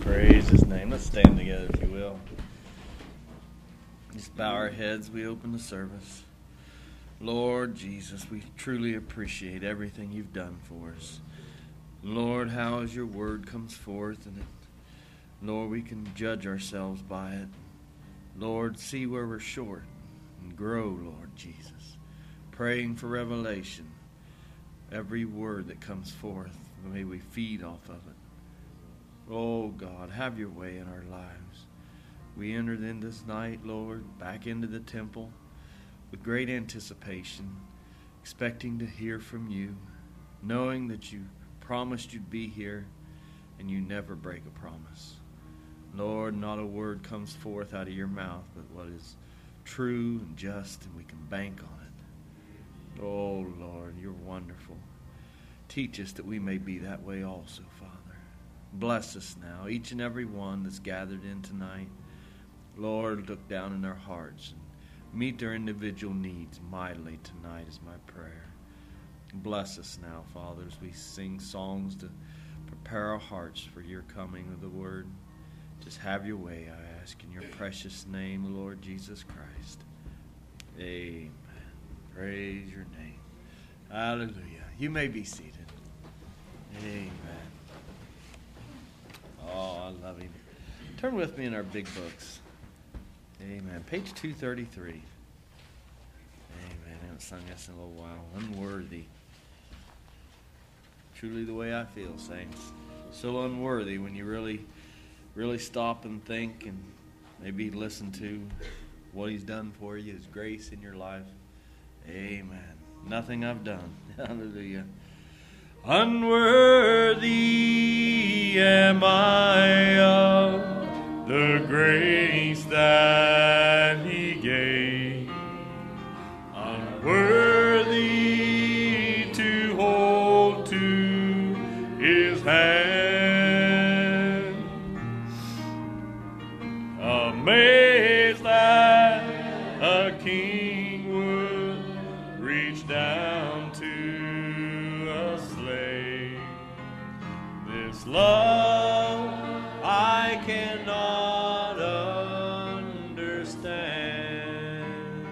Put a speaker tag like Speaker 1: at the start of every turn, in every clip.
Speaker 1: Praise His name. Let's stand together, if you will. Just bow our heads. We open the service. Lord Jesus, we truly appreciate everything You've done for us. Lord, how as Your word comes forth, and Lord, we can judge ourselves by it. Lord, see where we're short and grow, Lord Jesus. Praying for revelation. Every word that comes forth, may we feed off of it. Oh God, have Your way in our lives. We entered in this night, Lord, back into the temple with great anticipation, expecting to hear from You, knowing that You promised You'd be here and You never break a promise. Lord, not a word comes forth out of Your mouth but what is true and just, and we can bank on it. Oh Lord, You're wonderful. Teach us that we may be that way also, Father. Bless us now, each and every one that's gathered in tonight. Lord, look down in their hearts and meet their individual needs mightily tonight is my prayer. Bless us now, Father, as we sing songs to prepare our hearts for Your coming of the Word. Just have Your way, I ask in Your precious name, Lord Jesus Christ. Amen. Praise Your name. Hallelujah. You may be seated. Amen. Oh, I love Him. Turn with me in our big books. Amen. Page 233. Amen. I haven't sung this in a little while. Unworthy. Truly the way I feel, saints. So unworthy when you really stop and think and maybe listen to what He's done for you, His grace in your life. Amen. Nothing I've done. Hallelujah. Unworthy am I of the grace that He gave. Unworthy to hold to His hand. Amazed that a king would reach down to a slave. This love I cannot understand.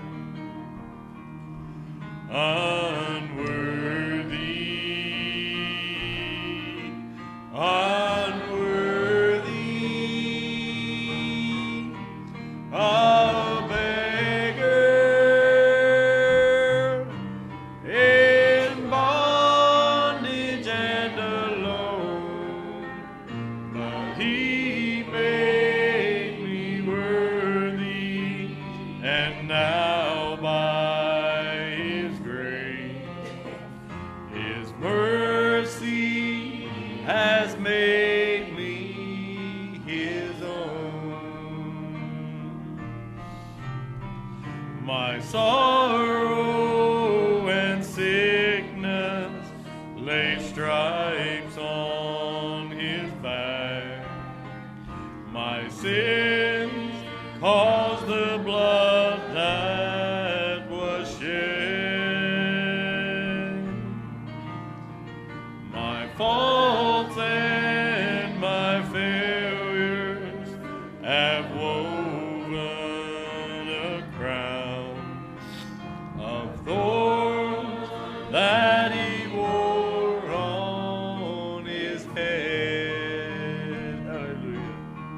Speaker 1: Unworthy, a beggar in bondage and alone, but He made me worthy, and now by His grace, His mercy has made me His own. My sorrow and sickness laid stripes on His back. My sins caused the blood that was shed. My faults and my failures have woven a crown of thorns that He wore on His head. Hallelujah.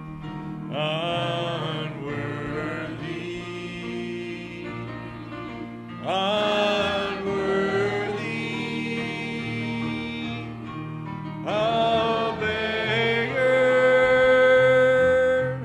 Speaker 1: Unworthy, unworthy, a beggar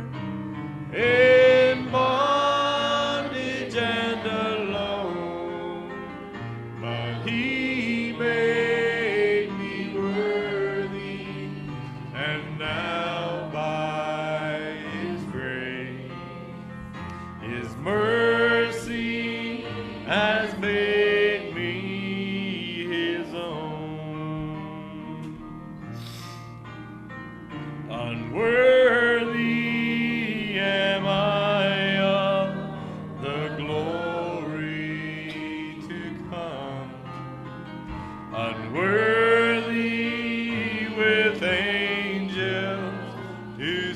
Speaker 1: in bondage and alone, but He made me worthy, and now by His grace, His mercy has made me His own. Unworthy am I of the glory to come. Unworthy with angels to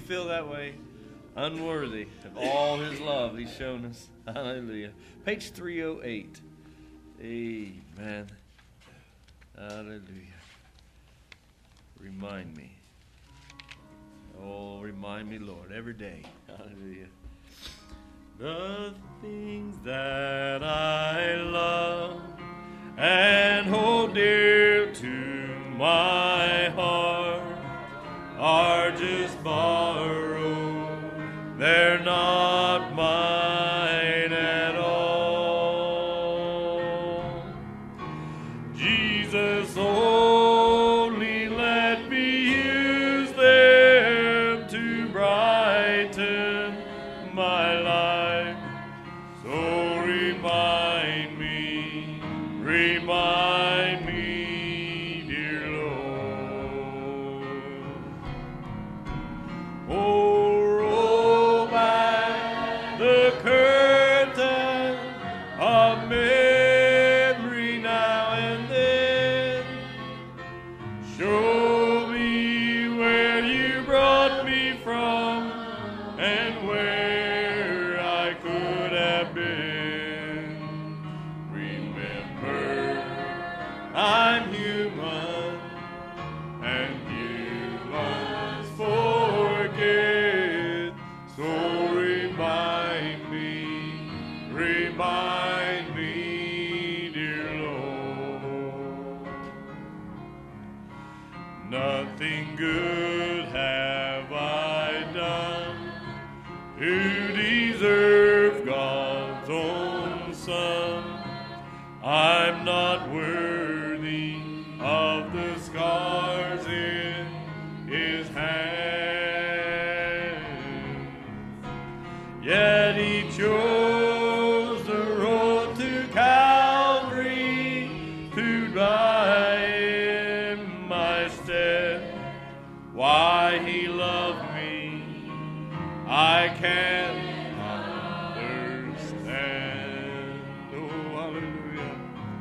Speaker 1: feel that way? Unworthy of all his love he's shown us. Hallelujah. Page 308. Amen. Hallelujah. Remind me. Oh, remind me, Lord, every day. Hallelujah. The things that I love and hold dear to my heart are just borrowed. They're not mine at all. Jesus, only let me use them to brighten my life. So remind me, dear Lord. Oh, roll back the curtain of memory now and then. Show me where you brought me from and where I could have been. Remember, I'm human, and humans forget. So remind me, dear Lord. Nothing good have I done to deserve God's own Son. I'm not worthy of the scars in his hand. Yet he chose the road to Calvary to die in my stead. Why he loved me, I can't understand. Oh, hallelujah.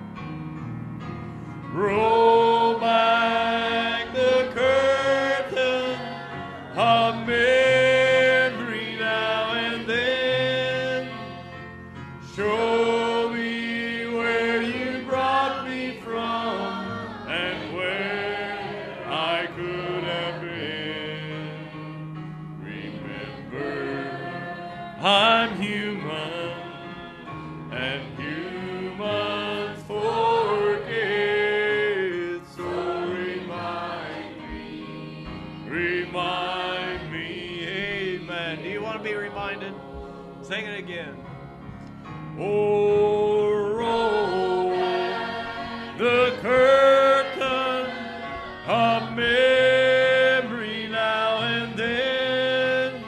Speaker 1: Roll back the curtain of memory now and then. Show me where you brought me from and where I could have been. Remember, I'm human, and humans forget. So remind me. Amen. Do you want to be reminded? Sing it again. Oh, roll the curtain of memory now and then.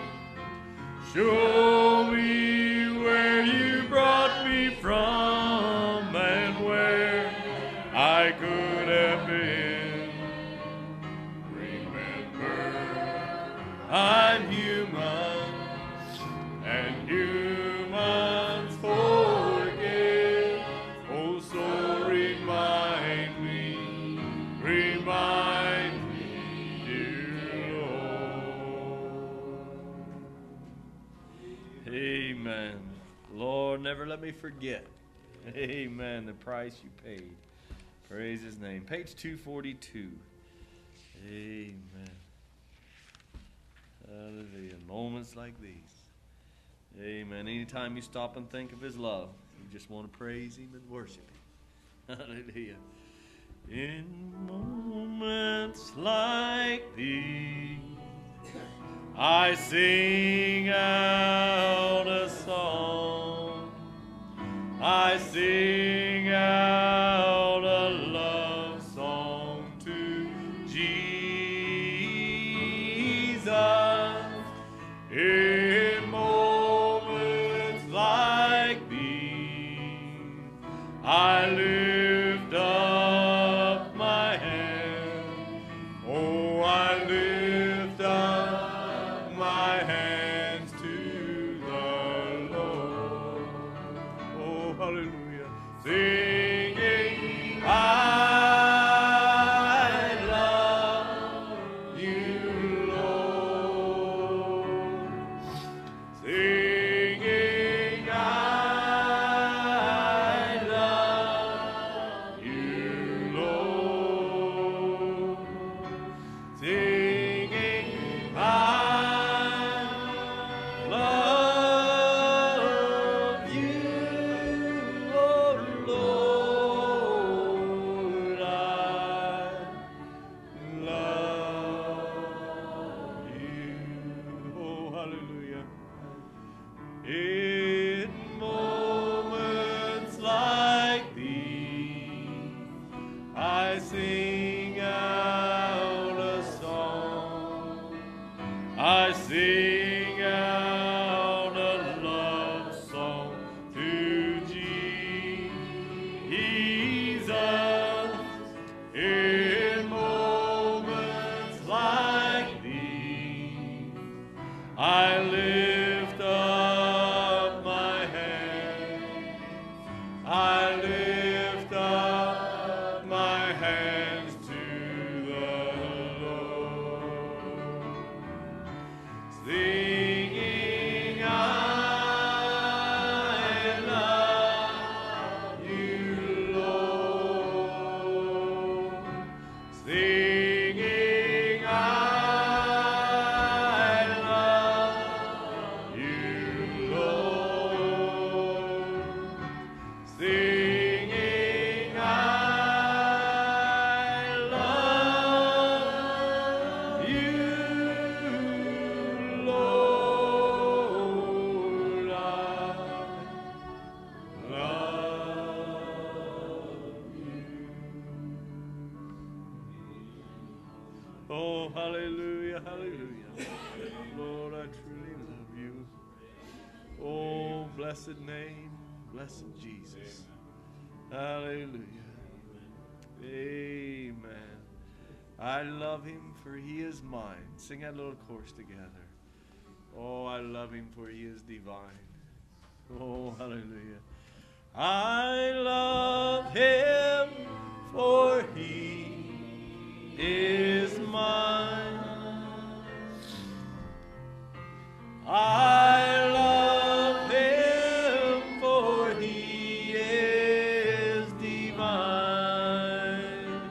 Speaker 1: Show me where you brought me from and where I could have been. Remember, I'm human, and humans forget. Oh, so remind me, dear Lord. Amen. Lord, never let me forget. Amen. The price you paid. Praise his name. Page 242. Amen. Hallelujah. Moments like these. Amen. Anytime you stop and think of his love, you just want to praise him and worship him. Hallelujah. In moments like these, I sing out a song. I sing out a love song to Jesus. In moments like these, I lift up my hand. Oh, I lift up my hands to the Lord. Oh, hallelujah. Singing, I love you, Lord. Oh, hallelujah, hallelujah. Lord, I truly love you. Oh, blessed name, blessed Jesus. Hallelujah. Amen. I love him for he is mine. Sing that little chorus together. Oh, I love him for he is divine. Oh, hallelujah. I love him for he is mine. I love him for he is divine.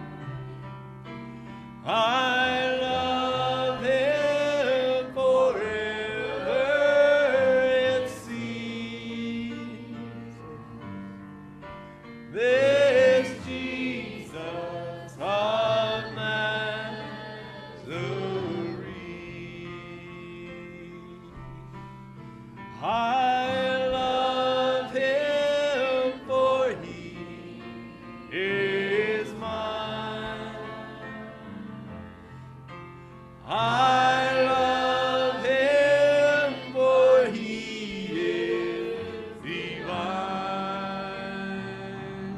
Speaker 1: I love him forever, it seems. This Jesus of Nazareth. I love him for he is mine. I love him for he is divine.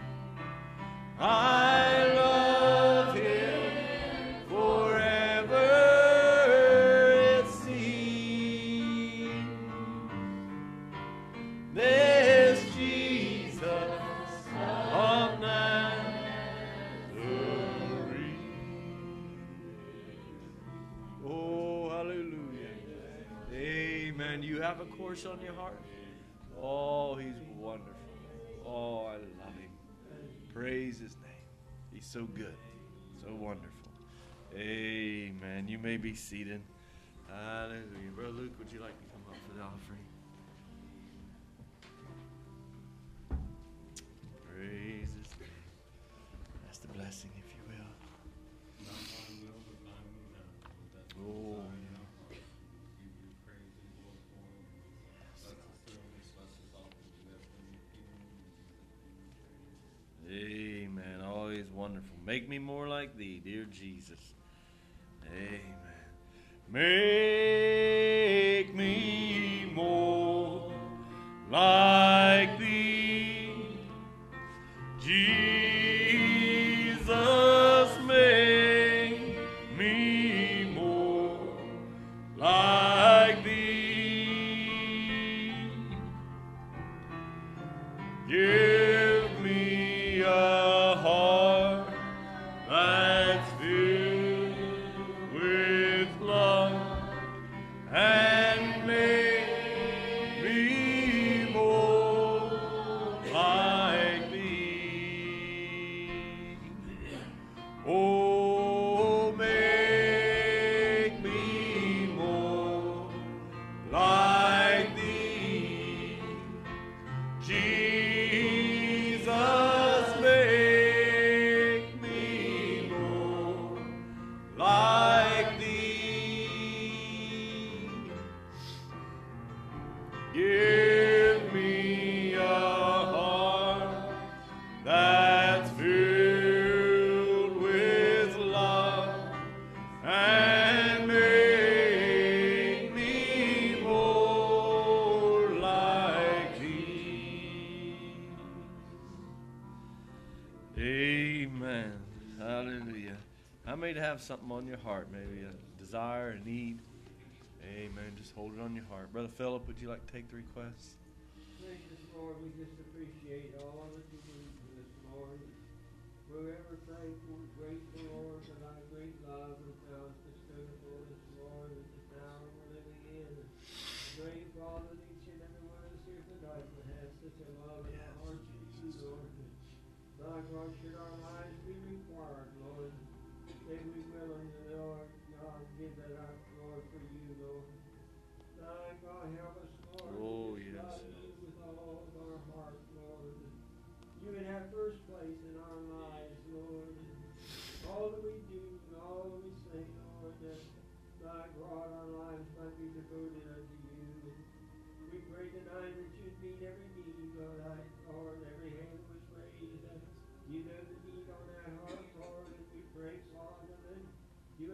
Speaker 1: I love him forever, it seems. This Jesus of Nazareth. Oh, hallelujah. Amen. You have a course on your heart? Oh, he's wonderful. Oh, I love him. Praise his name. He's so good. So wonderful. Amen. You may be seated. Hallelujah. Brother Luke, would you like to come up for the offering? Praise his name. That's the blessing, if you will. Oh, yeah. Amen. Always wonderful. Make me more like thee, dear Jesus. Amen. Make me more like thee, Jesus. Make me more like thee. Give me a heart that's filled with love, and make me more like thee. Oh, make me more like thee, Jesus. Make me more like thee. Give me a heart that's filled with love, and make me more like thee. Amen. Hallelujah. How many to have something on your heart? Maybe a desire, a need? Amen. Just hold it on your heart. Brother Philip, would you like to take the request?
Speaker 2: Gracious Lord, we just appreciate all that you do for us, Lord. We're ever thankful and grateful, Lord, for thy great love and thou hast bestowed upon us, Lord, in this hour we're living in. Great Father, that each and every one of us here tonight would have such a love in our hearts for you, Lord. Thy God, should our lives be required, Lord, may we willing, Lord God, give that up, Lord, for you, Lord. Thy God, help us, Lord.
Speaker 1: Oh,
Speaker 2: to
Speaker 1: yes.
Speaker 2: love you with all of our heart, Lord. You would have first place in our lives, Lord. All that we do and all that we say, Lord, that thy God, our lives might be devoted unto you. We pray tonight that you'd meet every need, Lord, every hand was raised. You know the need on our heart, Lord, and we pray, Father, that you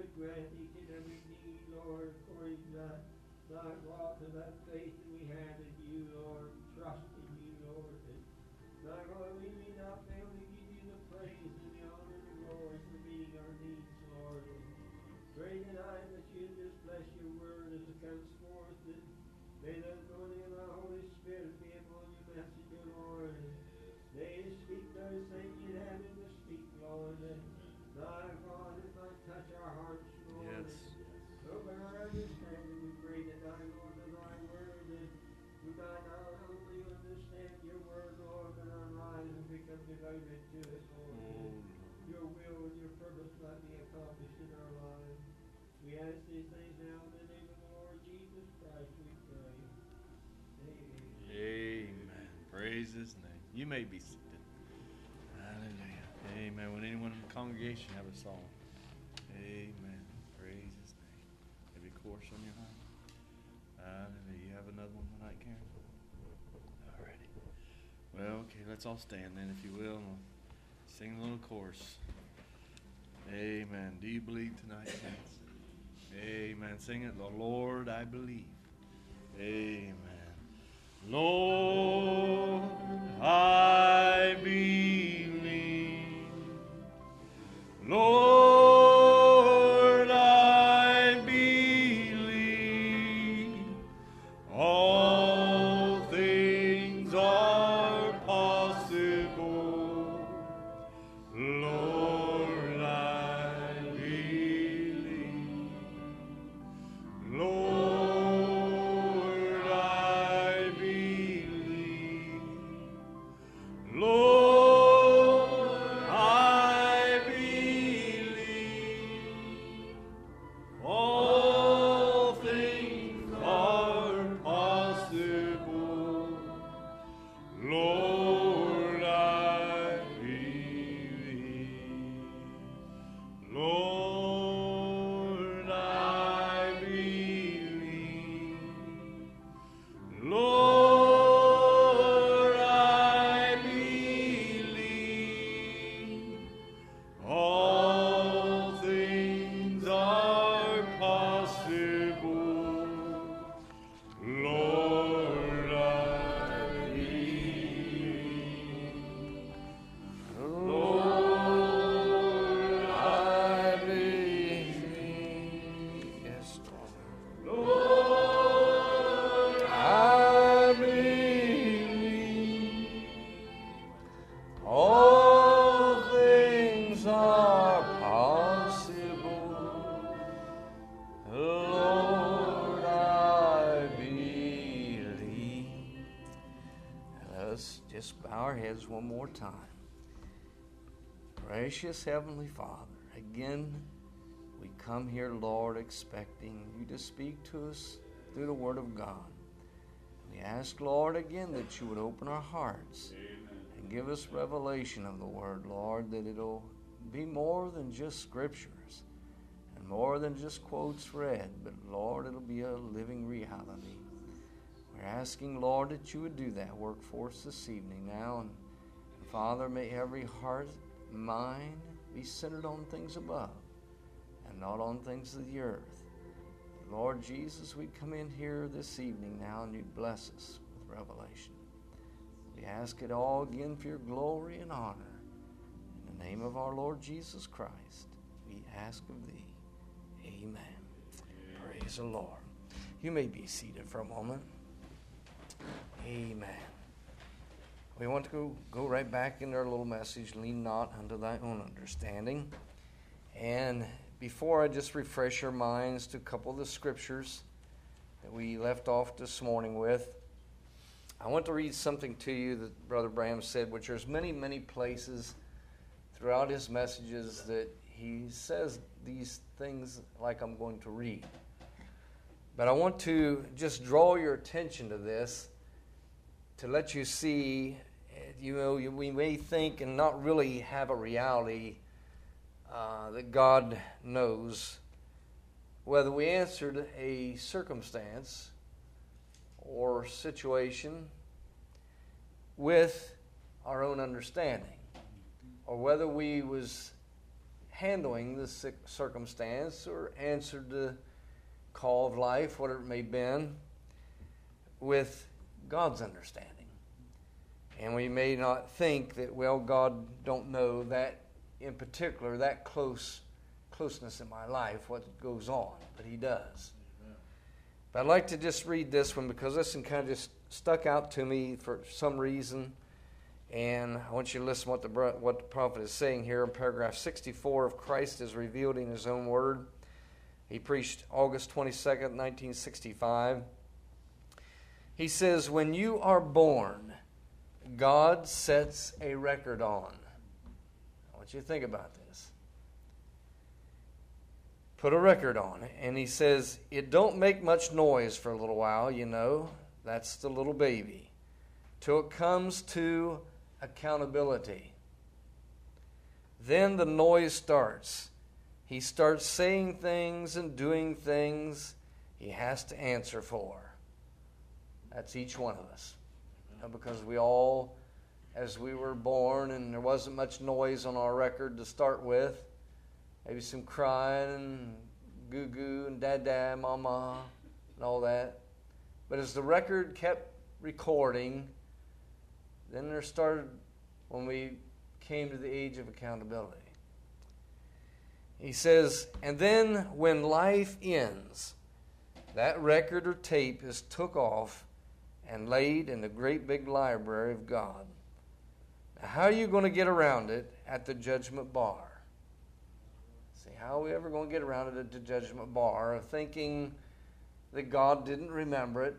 Speaker 2: my God, to that faith that we have in you, Lord, trust in you, Lord. And my God, we may not be able to give you the praise and the honor and the glory for meeting our needs, Lord. And pray tonight that you just bless your word as it comes forth, and may the anointing of the Holy Spirit be upon your message, O Lord. And may you speak those things you have him to speak, Lord. And my God, it might touch our hearts, Lord.
Speaker 1: Yes.
Speaker 2: Open our understanding, we pray tonight, Lord, of thy word, and we might not only understand your word, Lord, but our lives will become devoted to it, Lord.
Speaker 1: Oh,
Speaker 2: Your will and your purpose might be accomplished in our lives. We ask these things now in the name of the Lord Jesus Christ, we pray. Amen.
Speaker 1: Amen. Praise his name. You may be seated. Hallelujah. Amen. Would anyone in the congregation have a song? Amen. Praise his name. Maybe a chorus on your heart. Hallelujah. You have another one tonight, Karen? Alrighty. Well, okay, let's all stand then, if you will, and we'll sing a little chorus. Amen. Do you believe tonight, saints? Amen. Sing it. The Lord I believe. Amen. Lord, I believe. Lord, I believe. All things are possible. Lord, I believe. Lord, I believe. Lord, I believe. All things are possible. Lord, I believe. Lord, I believe. Lord, I believe. All things are possible. Lord, I believe. Lord, I believe. Yes, Lord, I believe. All things are possible. Lord, I believe.
Speaker 3: Let's just bow our heads one more time. Gracious Heavenly Father, again, we come here, Lord, expecting you to speak to us through the Word of God. We ask, Lord, again, that you would open our hearts and give us revelation of the Word, Lord, that it'll be more than just scriptures and more than just quotes read, but, Lord, it'll be a living reality. We're asking, Lord, that you would do that work for us this evening now. And Father, may every heart, mind be centered on things above and not on things of the earth. Lord Jesus, we come in here this evening now and you'd bless us with revelation. We ask it all again for your glory and honor. In the name of our Lord Jesus Christ, we ask of thee. Amen. Praise the Lord. You may be seated for a moment. Amen. We want to go right back into our little message, lean not unto thy own understanding. And before I just refresh our minds to a couple of the scriptures that we left off this morning with, I want to read something to you that Brother Branham said, which there's many, many places throughout his messages that he says these things like I'm going to read. But I want to just draw your attention to this to let you see, we may think and not really have a reality that God knows whether we answered a circumstance or situation with our own understanding, or whether we was handling the circumstance or answered the call of life, whatever it may have been, with God's understanding. And we may not think that, well, God don't know that in particular, that closeness in my life, what goes on, but He does. But I'd like to just read this one because this one kind of just stuck out to me for some reason. And I want you to listen what the prophet is saying here in paragraph 64 of Christ is Revealed in His Own Word. He preached August 22nd, 1965. He says, when you are born, God sets a record on. I want you to think about this. Put a record on it. And he says, it don't make much noise for a little while, you know. That's the little baby. Till it comes to accountability. Then the noise starts. He starts saying things and doing things he has to answer for. That's each one of us. Because we all, as we were born and there wasn't much noise on our record to start with, maybe some crying and goo-goo and dada, mama, and all that. But as the record kept recording, then there started, when we came to the age of accountability. He says, and then when life ends, that record or tape is took off and laid in the great big library of God. Now, how are you going to get around it at the judgment bar? See, how are we ever going to get around it at the judgment bar of thinking that God didn't remember it?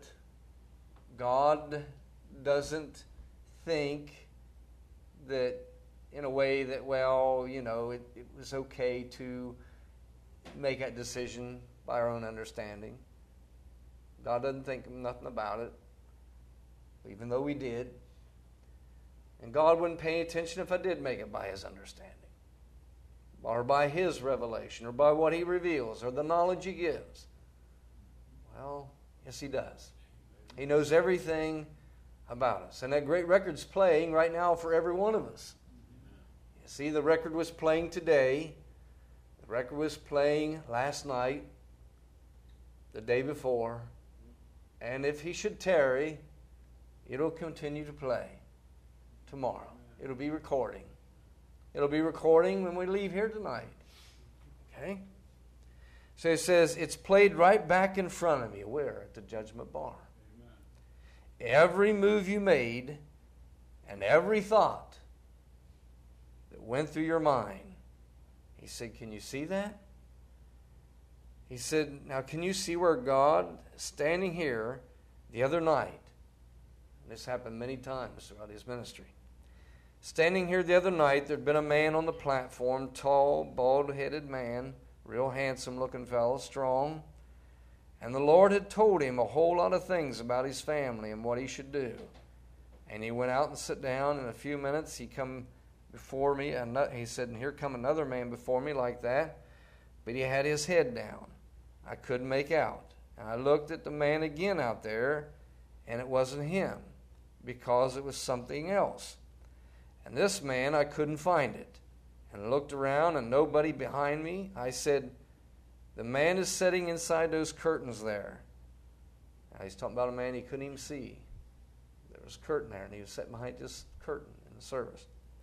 Speaker 3: God doesn't think that in a way that, well, you know, it was okay to make that decision by our own understanding. God doesn't think nothing about it, even though we did. And God wouldn't pay attention if I did make it by His understanding, or by His revelation, or by what He reveals, or the knowledge He gives. Well, yes, He does. He knows everything about us. And that great record's playing right now for every one of us. You see, the record was playing today. The record was playing last night, the day before. And if He should tarry, it'll continue to play tomorrow. It'll be recording. It'll be recording when we leave here tonight. Okay? So it says, it's played right back in front of you. Where? At the judgment bar. Amen. Every move you made and every thought that went through your mind. He said, can you see that? He said, now can you see where God, standing here the other night, this happened many times throughout His ministry. Standing here the other night, there'd been a man on the platform, tall, bald-headed man, real handsome-looking fellow, strong. And the Lord had told him a whole lot of things about his family and what he should do. And he went out and sat down. In a few minutes, he come before me, and he said, and here come another man before me like that. But he had his head down. I couldn't make out. And I looked at the man again out there, and it wasn't him, because it was something else. And this man, I couldn't find it. And I looked around and nobody behind me. I said, the man is sitting inside those curtains there. Now he's talking about a man he couldn't even see. There was a curtain there, and he was sitting behind this curtain in the service.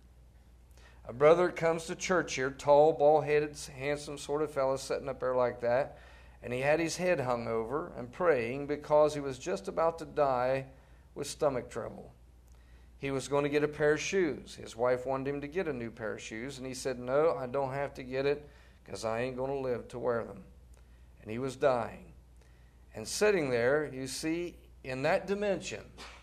Speaker 3: A brother comes to church here, tall, bald-headed, handsome sort of fellow sitting up there like that. And he had his head hung over and praying because he was just about to die with stomach trouble. He was going to get a pair of shoes. His wife wanted him to get a new pair of shoes, and he said, no, I don't have to get it because I ain't going to live to wear them. And he was dying. And sitting there, you see, in that dimension,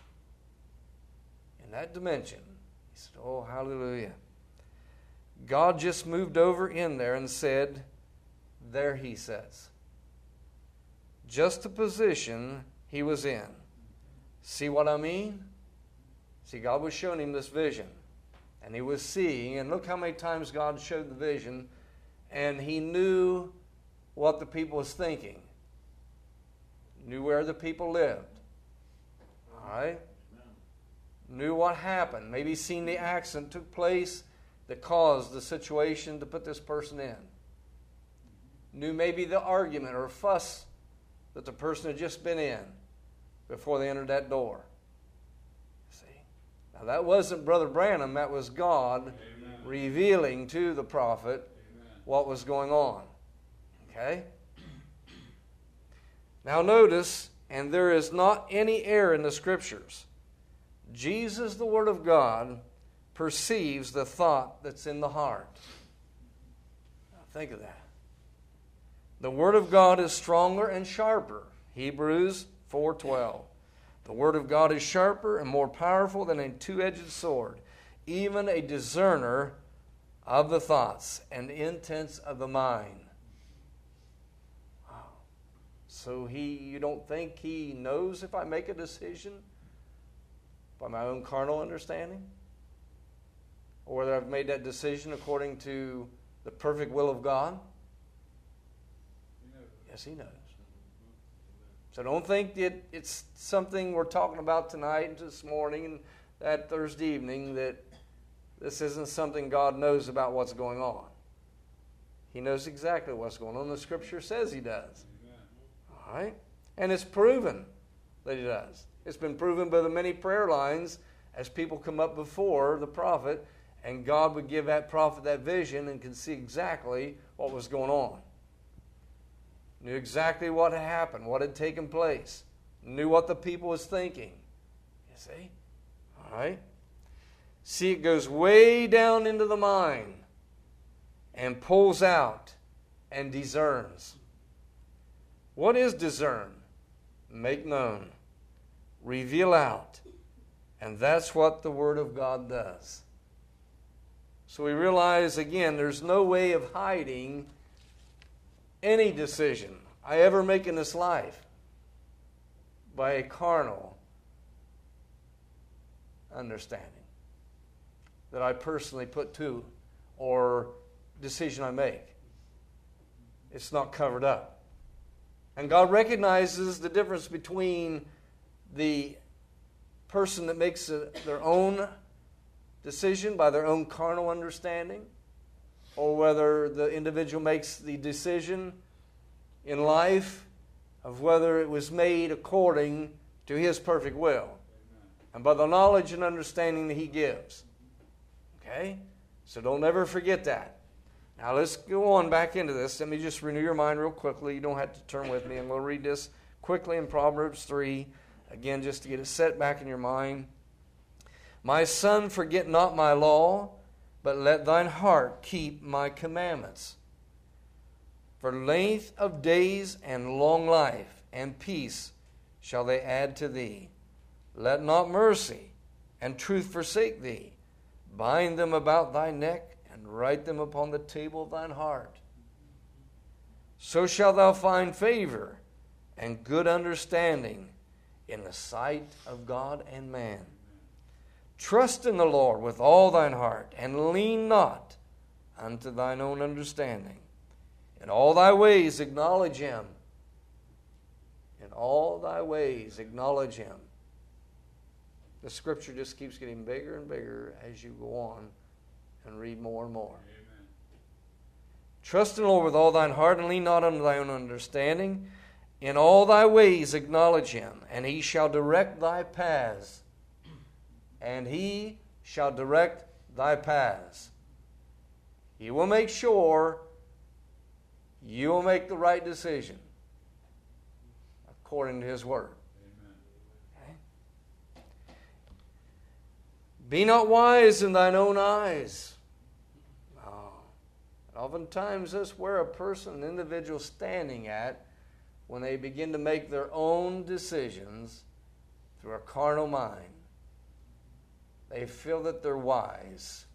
Speaker 3: he said, oh, hallelujah. God just moved over in there and said, there he sits. Just the position he was in. See what I mean? See, God was showing him this vision. And he was seeing, and look how many times God showed the vision, and he knew what the people was thinking. Knew where the people lived. All right? Knew what happened. Maybe seen the accident took place that caused the situation to put this person in. Knew maybe the argument or fuss that the person had just been in before they entered that door. See? Now that wasn't Brother Branham, that was God revealing to the prophet what was going on. Okay? Now notice, and there is not any error in the Scriptures. Jesus, the Word of God, perceives the thought that's in the heart. Now think of that. The Word of God is stronger and sharper. Hebrews 4:12. The Word of God is sharper and more powerful than a two-edged sword, even a discerner of the thoughts and intents of the mind. Wow. So you don't think He knows if I make a decision by my own carnal understanding? Or whether I've made that decision according to the perfect will of God? Yes, He knows. So don't think that it's something we're talking about tonight and this morning and that Thursday evening, that this isn't something God knows about what's going on. He knows exactly what's going on. The Scripture says He does. All right? And it's proven that He does. It's been proven by the many prayer lines as people come up before the prophet, and God would give that prophet that vision and can see exactly what was going on. Knew exactly what had happened, what had taken place. Knew what the people was thinking. You see? All right? See, it goes way down into the mind and pulls out and discerns. What is discern? Make known. Reveal out. And that's what the Word of God does. So we realize, again, there's no way of hiding any decision I ever make in this life by a carnal understanding that I personally put to, or decision I make. It's not covered up. And God recognizes the difference between the person that makes their own decision by their own carnal understanding, or whether the individual makes the decision in life of whether it was made according to His perfect will. And by the knowledge and understanding that He gives. Okay? So don't ever forget that. Now let's go on back into this. Let me just renew your mind real quickly. You don't have to turn with me. I'm going to read this quickly in Proverbs 3. Again, just to get it set back in your mind. My son, forget not my law, but let thine heart keep my commandments. For length of days and long life and peace shall they add to thee. Let not mercy and truth forsake thee. Bind them about thy neck and write them upon the table of thine heart. So shalt thou find favor and good understanding in the sight of God and man. Trust in the Lord with all thine heart, and lean not unto thine own understanding. In all thy ways acknowledge Him. In all thy ways acknowledge Him. The Scripture just keeps getting bigger and bigger as you go on and read more and more. Amen. Trust in the Lord with all thine heart, and lean not unto thy own understanding. In all thy ways acknowledge Him, and He shall direct thy paths. And He shall direct thy paths. He will make sure you will make the right decision according to His Word. Amen. Okay? Be not wise in thine own eyes. Oh. Oftentimes that's where a person, an individual standing at when they begin to make their own decisions through a carnal mind. They feel that they're wise.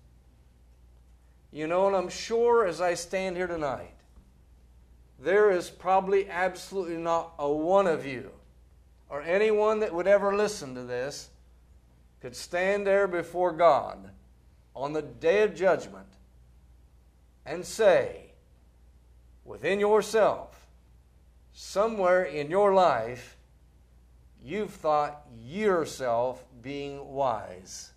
Speaker 3: You know, and I'm sure as I stand here tonight, there is probably absolutely not a one of you or anyone that would ever listen to this could stand there before God on the day of judgment and say within yourself, somewhere in your life, you've thought yourself being wise.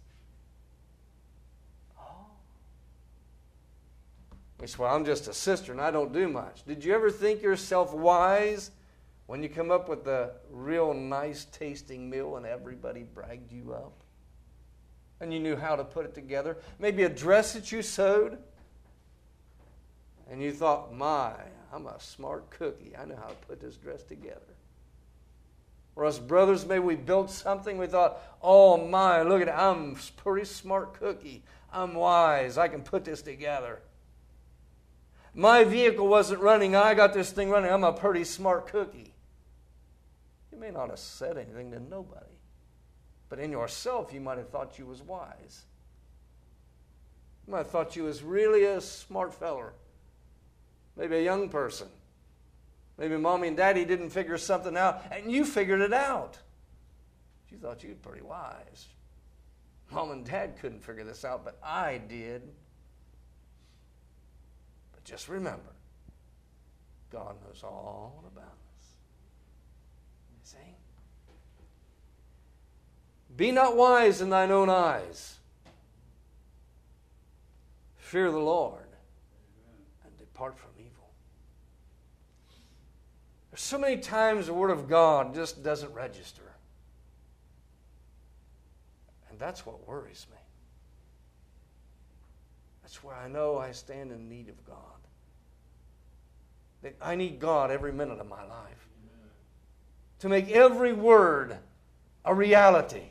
Speaker 3: You say, well, I'm just a sister and I don't do much. Did you ever think yourself wise When you come up with a real nice tasting meal and everybody bragged you up? And you knew how to put it together? Maybe a dress that you sewed? And you thought, my, I'm a smart cookie. I know how to put this dress together. Or us brothers, maybe we built something. We thought, oh my, look at it. I'm a pretty smart cookie. I'm wise. I can put this together. My vehicle wasn't running. I got this thing running. I'm a pretty smart cookie. You may not have said anything to nobody. But in yourself, you might have thought you was wise. You might have thought you was really a smart feller. Maybe a young person. Maybe mommy and daddy didn't figure something out, and you figured it out. You thought you were pretty wise. Mom and dad couldn't figure this out, but I did. But just remember, God knows all about us. You see? Be not wise in thine own eyes. Fear the Lord and depart from evil. There's so many times the Word of God just doesn't register. And that's what worries me. That's where I know I stand in need of God. That I need God every minute of my life. To make every word a reality.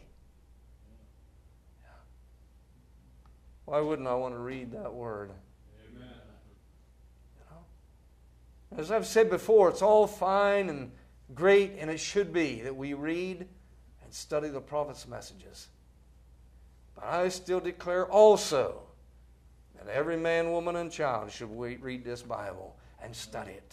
Speaker 3: Why wouldn't I want to read that word? Amen. You know? As I've said before, it's all fine and great, and it should be that we read and study the prophet's messages. But I still declare also that every man, woman, and child should read this Bible and study it.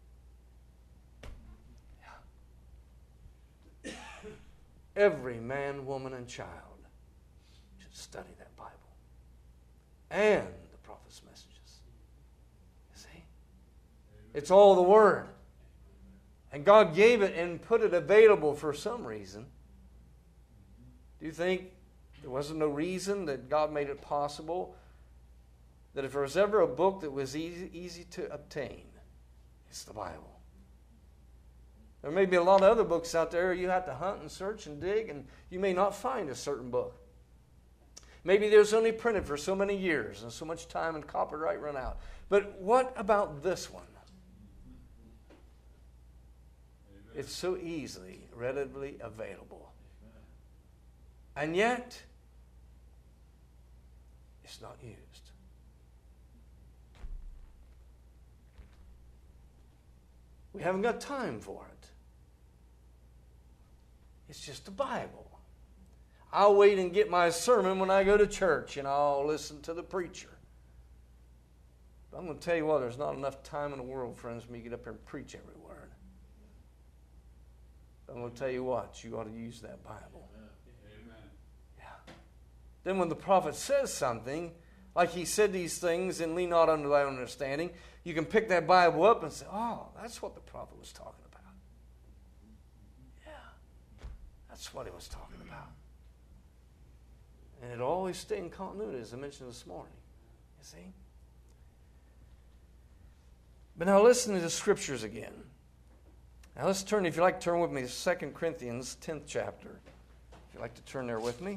Speaker 3: Yeah. Every man, woman, and child should study that Bible. And the prophet's messages. You see? It's all the Word. And God gave it and put it available for some reason. Do you think there wasn't no reason that God made it possible that if there was ever a book that was easy to obtain, it's the Bible? There may be a lot of other books out there you have to hunt and search and dig, and you may not find a certain book. Maybe there's only printed for so many years and so much time and copyright run out. But what about this one? Amen. It's so easily, readily available. Amen. And yet, it's not used. We haven't got time for it. It's just the Bible. I'll wait and get my sermon when I go to church, and I'll listen to the preacher. But I'm going to tell you what, there's not enough time in the world, friends, for me to get up here and preach every word. But I'm going to tell you what, you ought to use that Bible. Amen. Yeah. Then when the prophet says something, like he said these things, and lean not unto thy own understanding, you can pick that Bible up and say, oh, that's what the prophet was talking about. Yeah, that's what he was talking about. And it'll always stay in continuity, as I mentioned this morning. You see? But now listen to the Scriptures again. Now let's turn, if you'd like to turn with me to 2 Corinthians 10th chapter. If you'd like to turn there with me.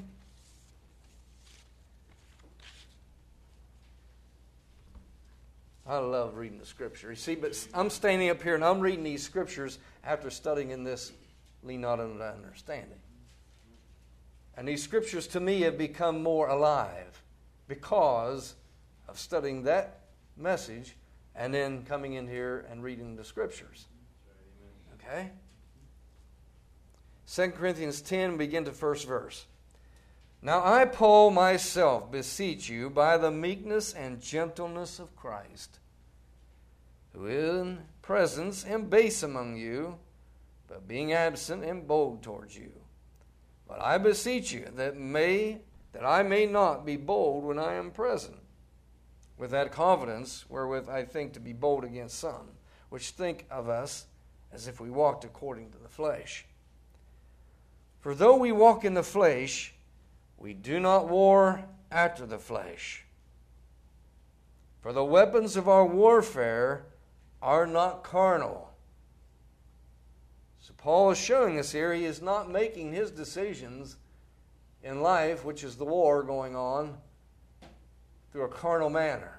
Speaker 3: I love reading the Scripture. You see, but I'm standing up here and I'm reading these Scriptures after studying in this lean not unto thy understanding. And these Scriptures to me have become more alive because of studying that message and then coming in here and reading the Scriptures. Okay? 2 Corinthians 10, begin to first verse. Now I, Paul, myself beseech you by the meekness and gentleness of Christ, who in presence am base among you, but being absent am bold towards you. But I beseech you that I may not be bold when I am present, with that confidence wherewith I think to be bold against some, which think of us as if we walked according to the flesh. For though we walk in the flesh, we do not war after the flesh. For the weapons of our warfare are not carnal, So Paul is showing us here he is not making his decisions in life, which is the war going on, through a carnal manner.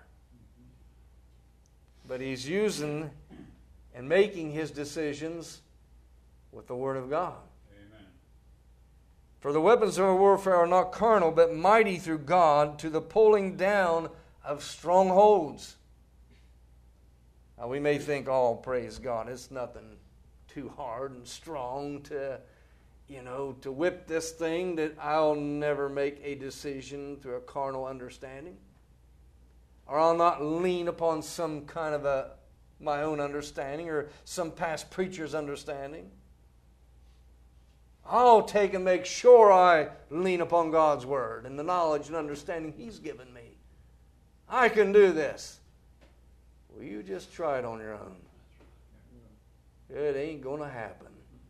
Speaker 3: But he's using and making his decisions with the Word of God.
Speaker 4: Amen.
Speaker 3: For the weapons of our warfare are not carnal, but mighty through God to the pulling down of strongholds. Now we may think, oh, praise God, it's nothing too hard and strong to whip this thing, that I'll never make a decision through a carnal understanding. Or I'll not lean upon some kind of my own understanding or some past preacher's understanding. I'll take and make sure I lean upon God's Word and the knowledge and understanding He's given me. I can do this. Well, you just try it on your own. It ain't going to happen.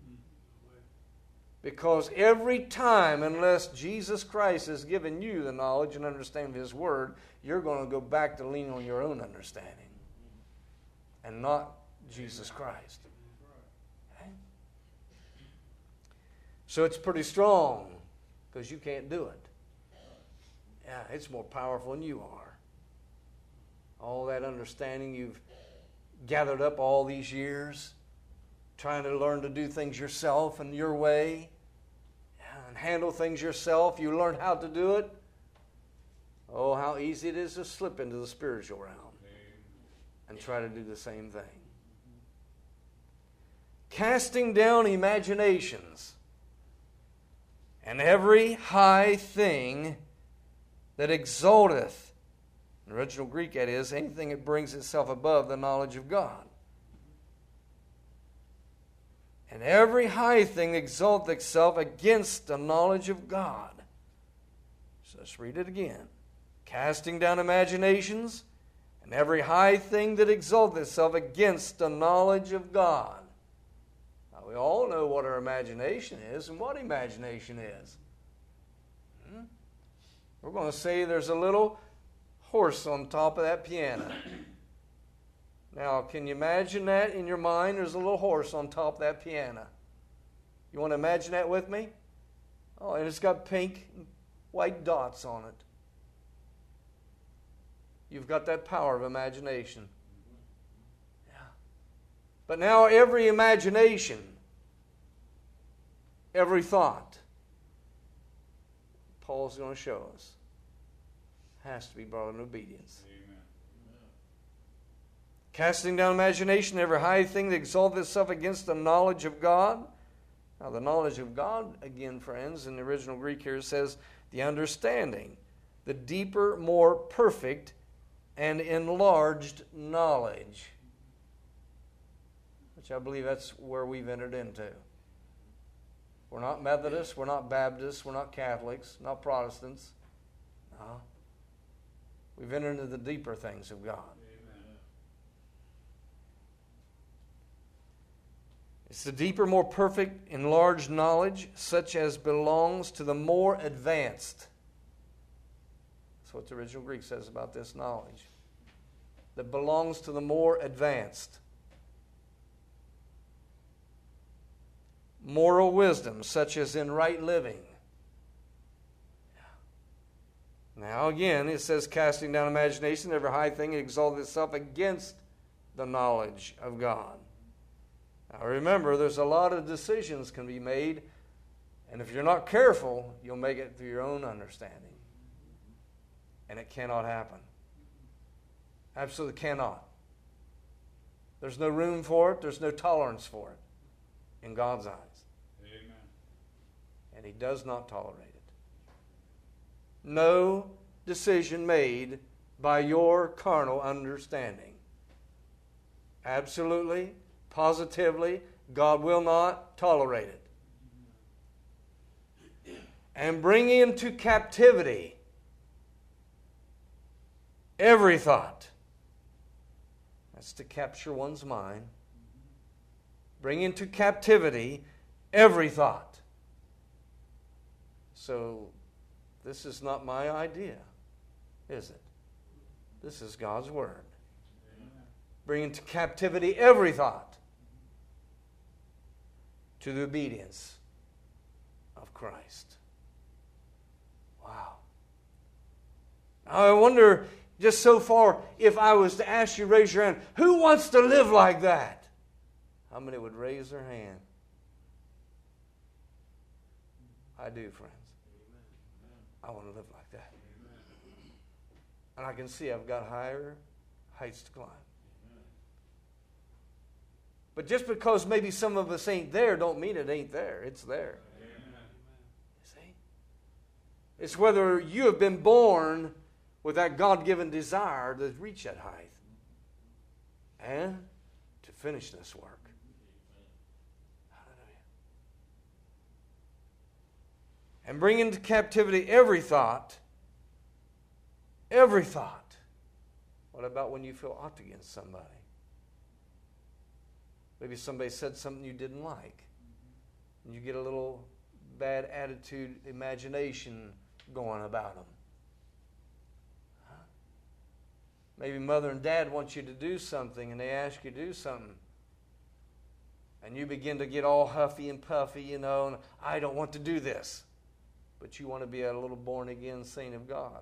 Speaker 3: Because every time, unless Jesus Christ has given you the knowledge and understanding of His Word, you're going to go back to lean on your own understanding and not Jesus Christ. Okay? So it's pretty strong because you can't do it. Yeah, it's more powerful than you are. All that understanding you've gathered up all these years, trying to learn to do things yourself and your way, and handle things yourself. You learn how to do it. Oh, how easy it is to slip into the spiritual realm and try to do the same thing. Casting down imaginations and every high thing that exalteth. In the original Greek, that is, anything that brings itself above the knowledge of God. And every high thing that exalteth itself against the knowledge of God. So let's read it again. Casting down imaginations and every high thing that exalteth itself against the knowledge of God. Now we all know what our imagination is and what imagination is. We're going to say there's a little horse on top of that piano. Now, can you imagine that in your mind? There's a little horse on top of that piano. You want to imagine that with me? Oh, and it's got pink and white dots on it. You've got that power of imagination. Yeah. But now every imagination, every thought, Paul's going to show us, has to be brought in obedience.
Speaker 4: Amen.
Speaker 3: Casting down imagination, every high thing that exalteth itself against the knowledge of God. Now, the knowledge of God, again, friends, in the original Greek here says the understanding, the deeper, more perfect, and enlarged knowledge. Which I believe that's where we've entered into. We're not Methodists, we're not Baptists, we're not Catholics, not Protestants. No. We've entered into the deeper things of God.
Speaker 4: Amen.
Speaker 3: It's the deeper, more perfect, enlarged knowledge, such as belongs to the more advanced. That's what the original Greek says about this knowledge. That belongs to the more advanced. Moral wisdom, such as in right living. Now again, it says, casting down imagination, every high thing that exalteth itself against the knowledge of God. Now remember, there's a lot of decisions can be made, and if you're not careful, you'll make it through your own understanding. And it cannot happen. Absolutely cannot. There's no room for it. There's no tolerance for it in God's eyes.
Speaker 4: Amen.
Speaker 3: And He does not tolerate it. No decision made by your carnal understanding. Absolutely, positively, God will not tolerate it. And bring into captivity every thought. That's to capture one's mind. Bring into captivity every thought. So, this is not my idea, is it? This is God's Word. Bring into captivity every thought. to the obedience of Christ. Wow. I wonder, just so far, if I was to ask you, raise your hand, who wants to live like that? How many would raise their hand? I do, friends. I want to live like that. And I can see I've got higher heights to climb. But just because maybe some of us ain't there don't mean it ain't there. It's there. You see? It's whether you have been born with that God-given desire to reach that height and to finish this work. Hallelujah. And bring into captivity every thought. Every thought. What about when you feel ought against somebody? Maybe somebody said something you didn't like. And you get a little bad attitude, imagination going about them. Huh? Maybe mother and dad want you to do something and they ask you to do something. And you begin to get all huffy and puffy, and I don't want to do this. But you want to be a little born-again saint of God.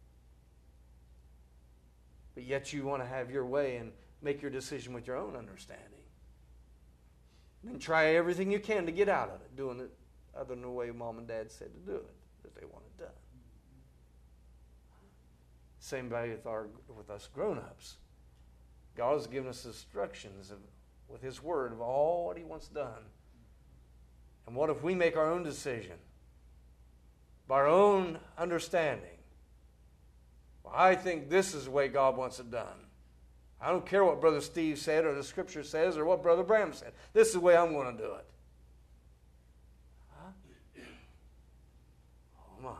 Speaker 3: But yet you want to have your way and make your decision with your own understanding. And try everything you can to get out of it, doing it other than the way mom and dad said to do it, that they want it done. Same way with us grown-ups. God has given us instructions with His Word of all what He wants done. And what if we make our own decision by our own understanding? Well, I think this is the way God wants it done. I don't care what Brother Steve said or the Scripture says or what Brother Bram said. This is the way I'm going to do it. Huh? Oh my.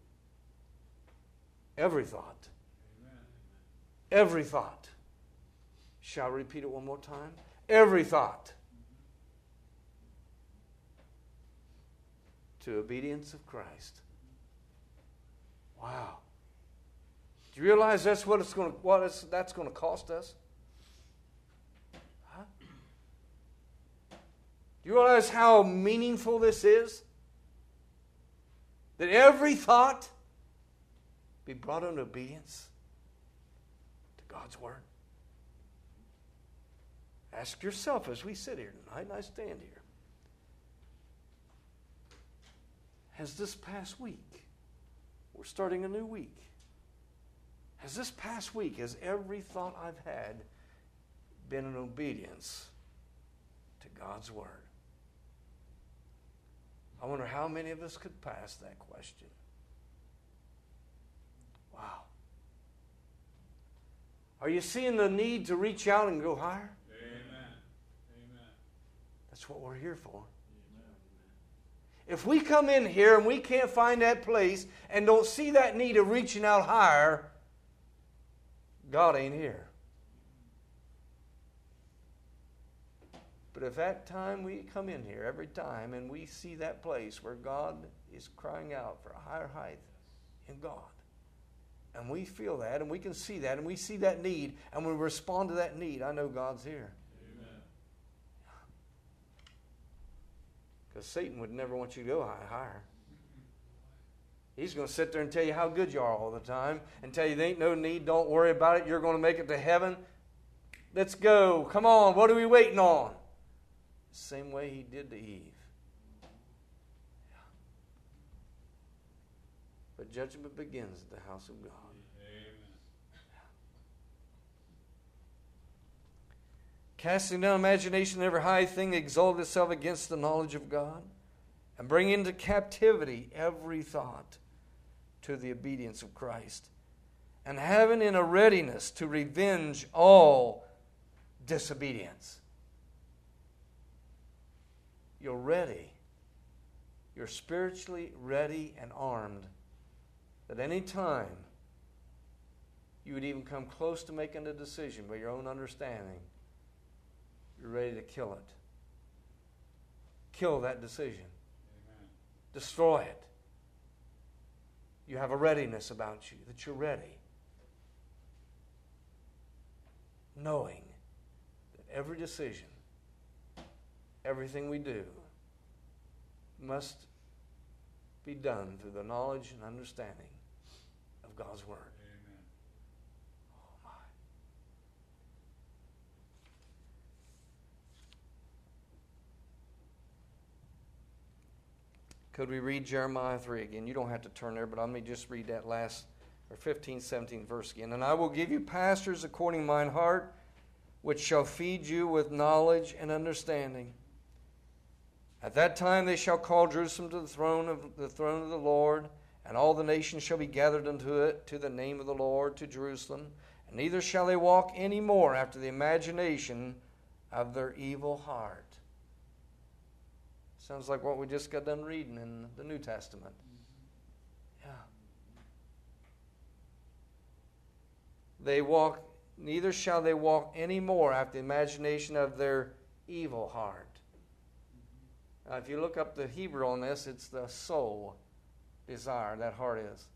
Speaker 3: Every thought. Every thought. Shall I repeat it one more time? Every thought. To obedience of Christ. Wow. Do you realize that's that's going to cost us? Huh? Do you realize how meaningful this is? That every thought be brought into obedience to God's Word. Ask yourself as we sit here tonight and I stand here. Has this past week, we're starting a new week, has this past week, has every thought I've had been in obedience to God's Word? I wonder how many of us could pass that question. Wow. Are you seeing the need to reach out and go higher?
Speaker 4: Amen. Amen.
Speaker 3: That's what we're here for. If we come in here and we can't find that place and don't see that need of reaching out higher, God ain't here. But if that time we come in here every time and we see that place where God is crying out for a higher height in God, and we feel that and we can see that and we see that need and we respond to that need, I know God's here.
Speaker 4: Amen.
Speaker 3: Because Satan would never want you to go higher. He's going to sit there and tell you how good you are all the time and tell you there ain't no need, don't worry about it, you're going to make it to heaven. Let's go. Come on, what are we waiting on? Same way he did to Eve. But judgment begins at the house of God.
Speaker 4: Amen.
Speaker 3: Casting down imagination and every high thing that exalted itself against the knowledge of God, and bring into captivity every thought to the obedience of Christ, and having in a readiness to revenge all disobedience. You're ready. You're spiritually ready and armed that any time you would even come close to making a decision by your own understanding, you're ready to kill it. Kill that decision.
Speaker 4: Amen.
Speaker 3: Destroy it. You have a readiness about you, that you're ready. Knowing that every decision, everything we do, must be done through the knowledge and understanding of God's Word.
Speaker 4: Amen.
Speaker 3: Oh my. Could we read Jeremiah 3 again? You don't have to turn there, but let me just read that last, or 15, 17 verse again. And I will give you pastors according to mine heart, which shall feed you with knowledge and understanding. At that time they shall call Jerusalem to the throne of the Lord, and all the nations shall be gathered unto it, to the name of the Lord, to Jerusalem. And neither shall they walk any more after the imagination of their evil heart. Sounds like what we just got done reading in the New Testament. Yeah. Neither shall they walk any more after the imagination of their evil heart. Now, if you look up the Hebrew on this, it's the soul desire, that heart is.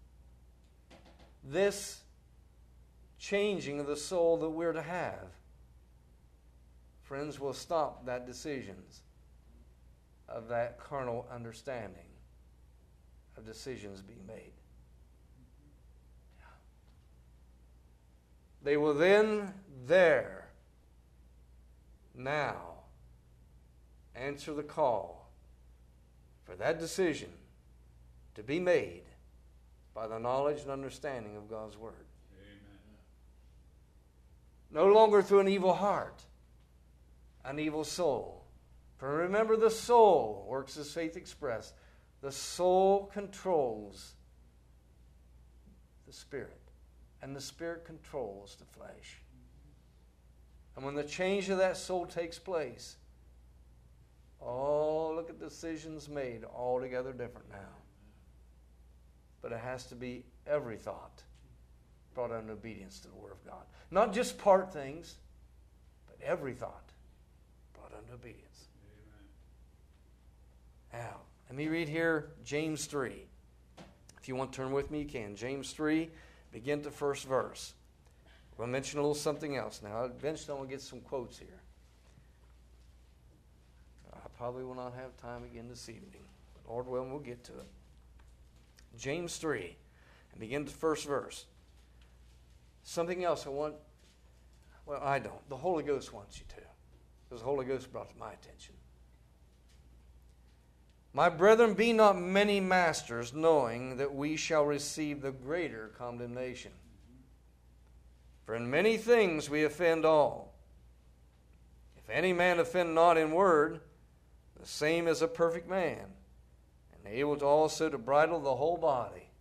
Speaker 3: This changing of the soul that we're to have, friends, will stop that decisions of that carnal understanding of decisions being made. They will then now answer the call for that decision to be made by the knowledge and understanding of God's Word.
Speaker 4: Amen.
Speaker 3: No longer through an evil heart, an evil soul. For remember, the soul works as faith expressed. The soul controls the spirit, and the spirit controls the flesh. And when the change of that soul takes place, oh, look at decisions made altogether different now. But it has to be every thought brought under obedience to the Word of God. Not just part things, but every thought brought under obedience. Now, let me read here James 3. If you want to turn with me, you can. James 3, begin to first verse. We'll mention a little something else now. Eventually, I'm going to get some quotes here. I probably will not have time again this evening. But Lord willing, we'll get to it. James 3, and begin to first verse. Something else I want, well, I don't. The Holy Ghost wants you to. Because the Holy Ghost brought it to my attention. My brethren, be not many masters, knowing that we shall receive the greater condemnation. For in many things we offend all. If any man offend not in word, the same is a perfect man, and able to also to bridle the whole body.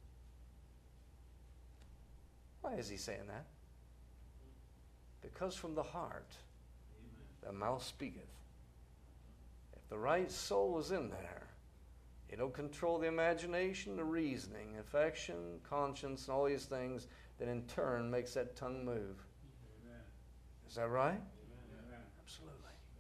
Speaker 3: Why is he saying that? Because from the heart the mouth speaketh. The right soul is in there. It'll control the imagination, the reasoning, affection, conscience, and all these things that in turn makes that tongue move.
Speaker 4: Amen.
Speaker 3: Is that right?
Speaker 4: Amen.
Speaker 3: Absolutely.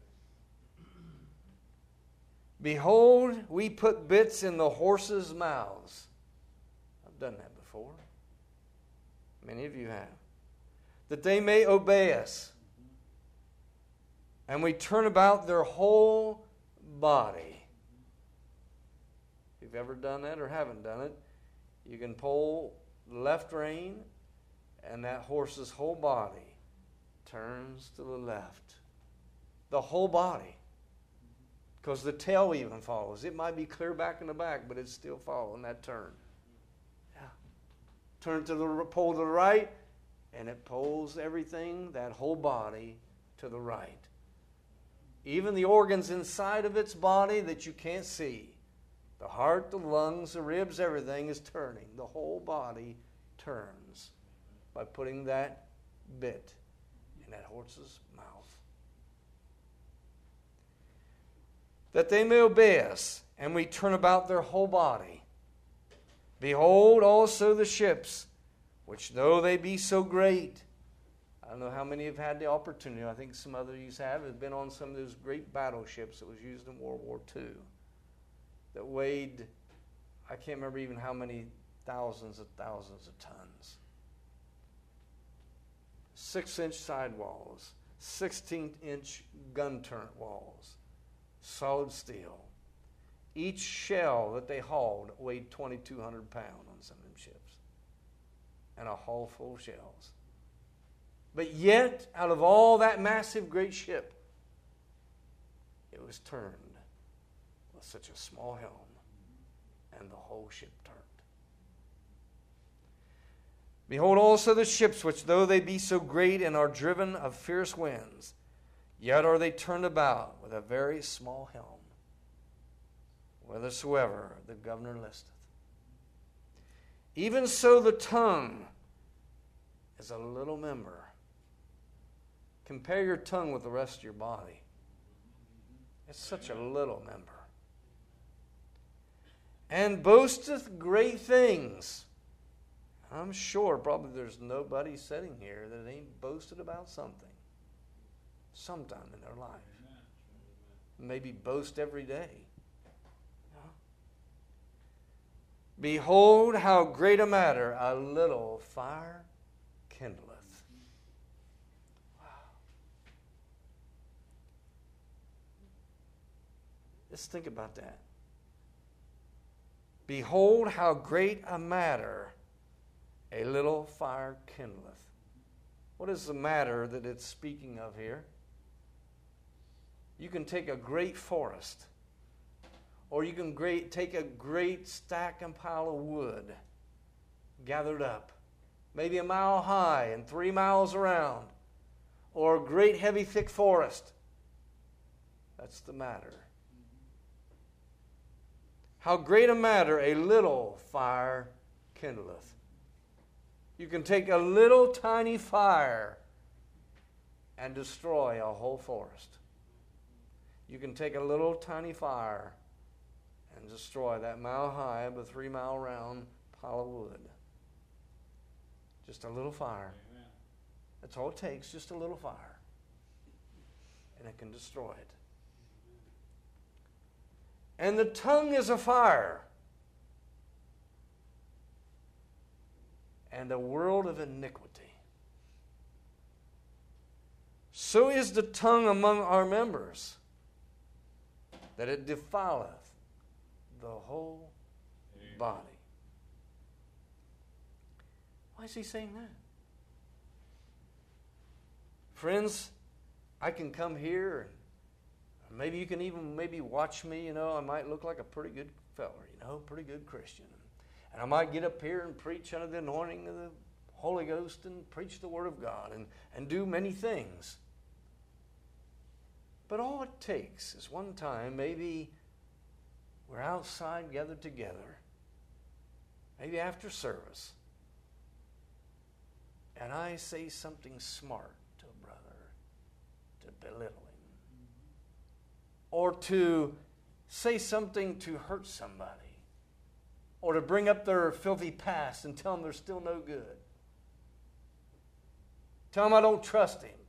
Speaker 3: Behold, we put bits in the horses' mouths. I've done that before. Many of you have. That they may obey us. And we turn about their whole body. If you've ever done that or haven't done it, you can pull the left rein and that horse's whole body turns to the left. The whole body. Because the tail even follows. It might be clear back in the back, but it's still following that turn. Yeah. Turn to the pole to the right, and it pulls everything, that whole body, to the right. Even the organs inside of its body that you can't see. The heart, the lungs, the ribs, everything is turning. The whole body turns by putting that bit in that horse's mouth. That they may obey us, and we turn about their whole body. Behold also the ships, which though they be so great, I don't know how many have had the opportunity. I think some others have been on some of those great battleships that was used in World War II that weighed, I can't remember even how many thousands of tons. 6-inch sidewalls, 16-inch gun turret walls, solid steel. Each shell that they hauled weighed 2,200 pounds on some of them ships. And a hull full of shells. But yet, out of all that massive great ship, it was turned with such a small helm, and the whole ship turned. Behold also the ships, which though they be so great and are driven of fierce winds, yet are they turned about with a very small helm, whithersoever the governor listeth. Even so the tongue is a little member. Compare your tongue with the rest of your body. It's such a little member. And boasteth great things. I'm sure probably there's nobody sitting here that ain't boasted about something sometime in their life. Maybe boast every day. Behold, how great a matter a little fire kindleth. Wow. Let's think about that. Behold, how great a matter a little fire kindleth. What is the matter that it's speaking of here? You can take a great forest, or you can take a great stack and pile of wood gathered up, maybe a mile high and 3 miles around, or a great heavy thick forest. That's the matter. How great a matter a little fire kindleth. You can take a little tiny fire and destroy a whole forest. You can take a little tiny fire and destroy that mile high but 3 mile round pile of wood. Just a little fire.
Speaker 4: Amen.
Speaker 3: That's all it takes, just a little fire. And it can destroy it. And the tongue is a fire, and a world of iniquity. So is the tongue among our members, that it defileth the whole body. Why is he saying that? Friends, I can come here, and maybe you can even watch me, I might look like a pretty good feller, pretty good Christian. And I might get up here and preach under the anointing of the Holy Ghost and preach the Word of God and do many things. But all it takes is one time, maybe we're outside gathered together, maybe after service, and I say something smart to a brother to belittle him, or to say something to hurt somebody, or to bring up their filthy past and tell them they're still no good. Tell them I don't trust him.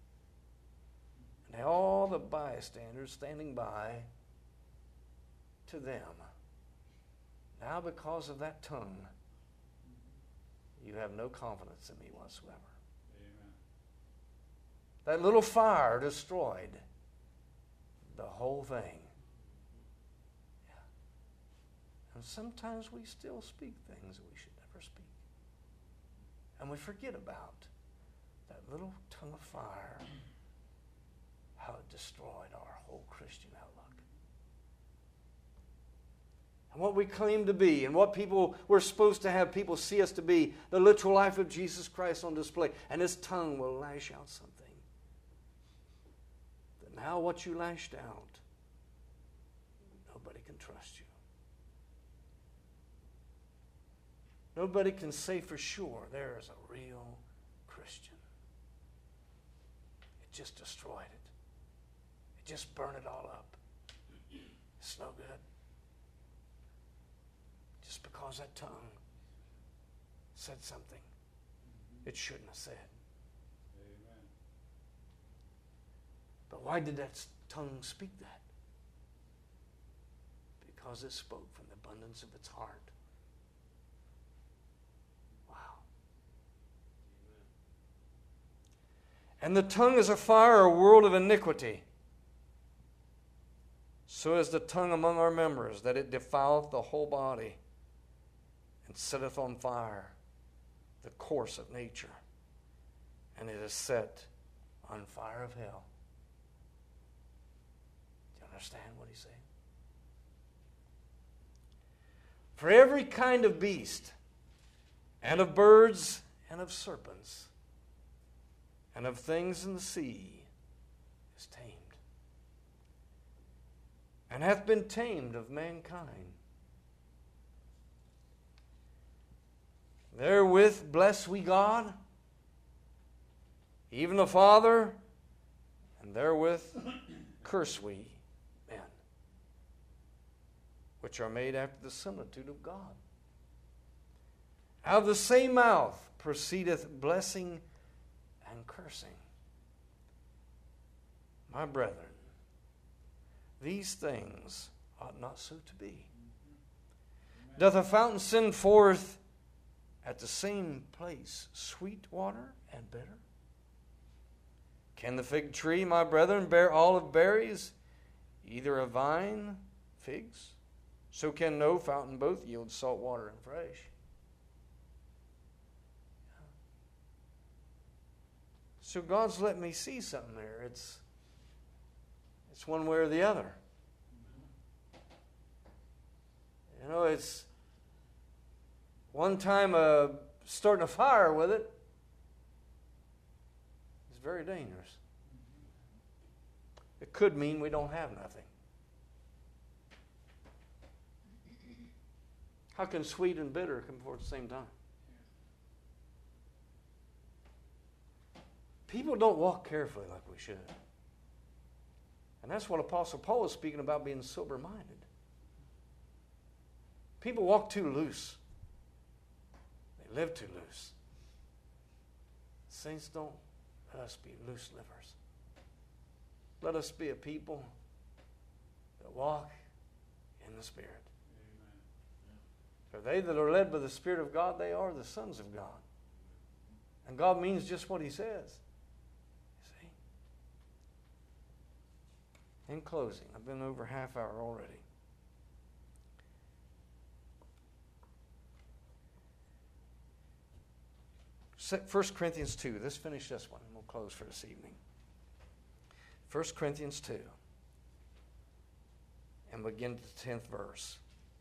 Speaker 3: And all the bystanders standing by to them. Now because of that tongue, you have no confidence in me whatsoever.
Speaker 4: Amen.
Speaker 3: That little fire destroyed the whole thing. And sometimes we still speak things that we should never speak. And we forget about that little tongue of fire, how it destroyed our whole Christian outlook. And what we claim to be, and what we're supposed to have people see us to be, the literal life of Jesus Christ on display. And his tongue will lash out something. That now what you lashed out, nobody can trust you. Nobody can say for sure there is a real Christian. It just destroyed it. It just burned it all up. It's no good. Just because that tongue said something it shouldn't have said.
Speaker 4: Amen.
Speaker 3: But why did that tongue speak that? Because it spoke from the abundance of its heart. And the tongue is a fire, a world of iniquity. So is the tongue among our members, that it defileth the whole body, and setteth on fire the course of nature, and it is set on fire of hell. Do you understand what he's saying? For every kind of beast, and of birds, and of serpents, and of things in the sea, is tamed, and hath been tamed of mankind. Therewith bless we God, even the Father, and therewith curse we men, which are made after the similitude of God. Out of the same mouth proceedeth blessing and cursing. My brethren, these things ought not so to be. Doth a fountain send forth at the same place sweet water and bitter? Can the fig tree, my brethren, bear olive berries, either a vine figs? So can no fountain both yield salt water and fresh. So God's let me see something there. It's one way or the other. You know, it's one time starting a fire with it is very dangerous. It could mean we don't have nothing. How can sweet and bitter come forth at the same time? People don't walk carefully like we should. And that's what Apostle Paul is speaking about, being sober-minded. People walk too loose. They live too loose. Saints, don't let us be loose livers. Let us be a people that walk in the Spirit. For they that are led by the Spirit of God, they are the sons of God. And God means just what He says. You see? In closing, I've been over half hour already. 1 Corinthians 2. Let's finish this one and we'll close for this evening. 1 Corinthians 2. And begin at the 10th verse.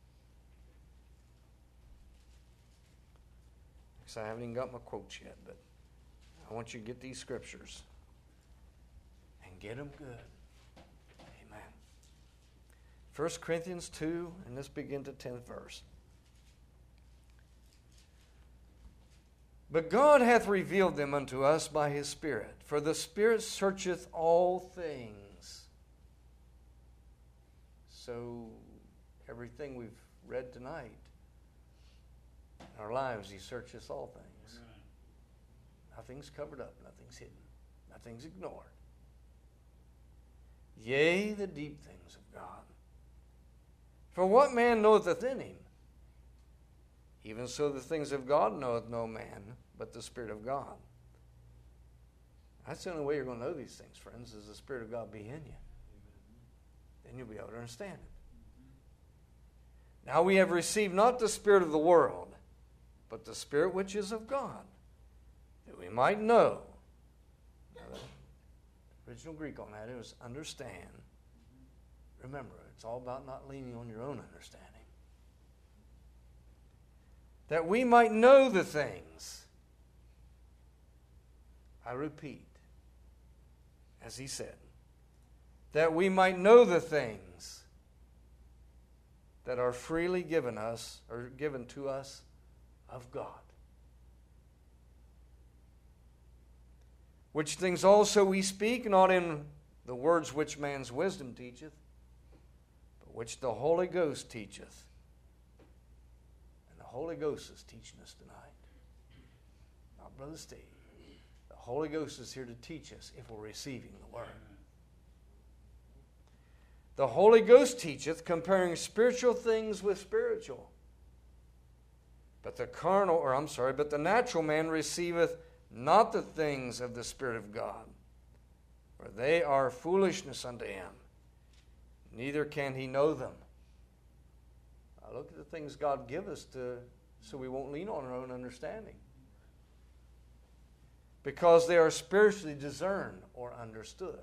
Speaker 3: Because I haven't even got my quotes yet, but I want you to get these scriptures. And get them good. Amen. 1 Corinthians 2, and let's begin at the 10th verse. But God hath revealed them unto us by His Spirit. For the Spirit searcheth all things. So, everything we've read tonight, in our lives, He searches all things.
Speaker 4: Amen.
Speaker 3: Nothing's covered up, nothing's hidden, nothing's ignored. Yea, the deep things of God. For what man knoweth the thing? Even so the things of God knoweth no man, but the Spirit of God. That's the only way you're going to know these things, friends, is the Spirit of God be in you. Then you'll be able to understand it. Now we have received not the spirit of the world, but the Spirit which is of God, that we might know. Now, the original Greek on that is understand. Remember, it's all about not leaning on your own understanding. That we might know the things. I repeat, as he said, that we might know the things that are freely given us, or given to us of God. Which things also we speak, not in the words which man's wisdom teacheth, but which the Holy Ghost teacheth. And the Holy Ghost is teaching us tonight. Not Brother Steve. The Holy Ghost is here to teach us if we're receiving the Word. The Holy Ghost teacheth, comparing spiritual things with spiritual. But the natural man receiveth not the things of the Spirit of God, for they are foolishness unto him. neither can he know them. Now look at the things God give us so we won't lean on our own understanding. Because they are spiritually discerned or understood.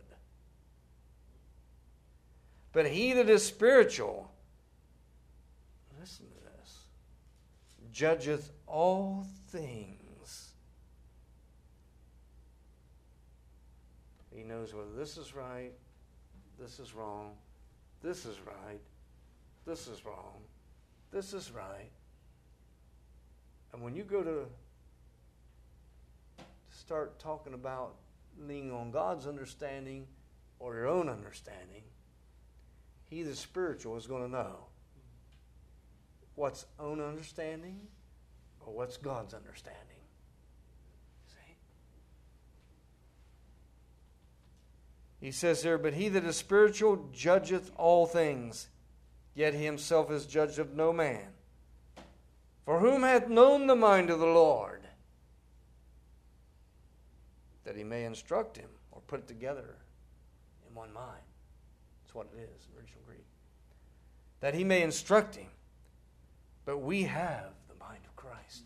Speaker 3: But he that is spiritual, listen to this, judgeth all things. He knows whether this is right, this is wrong, this is right, this is wrong, this is right. And when you go to start talking about leaning on God's understanding or your own understanding, he that's spiritual is going to know what's own understanding or what's God's understanding. See? He says there, but he that is spiritual judgeth all things, yet he himself is judged of no man. For whom hath known the mind of the Lord, that he may instruct him, or put it together in one mind? That's what it is in original Greek. That he may instruct him. But we have the mind of Christ.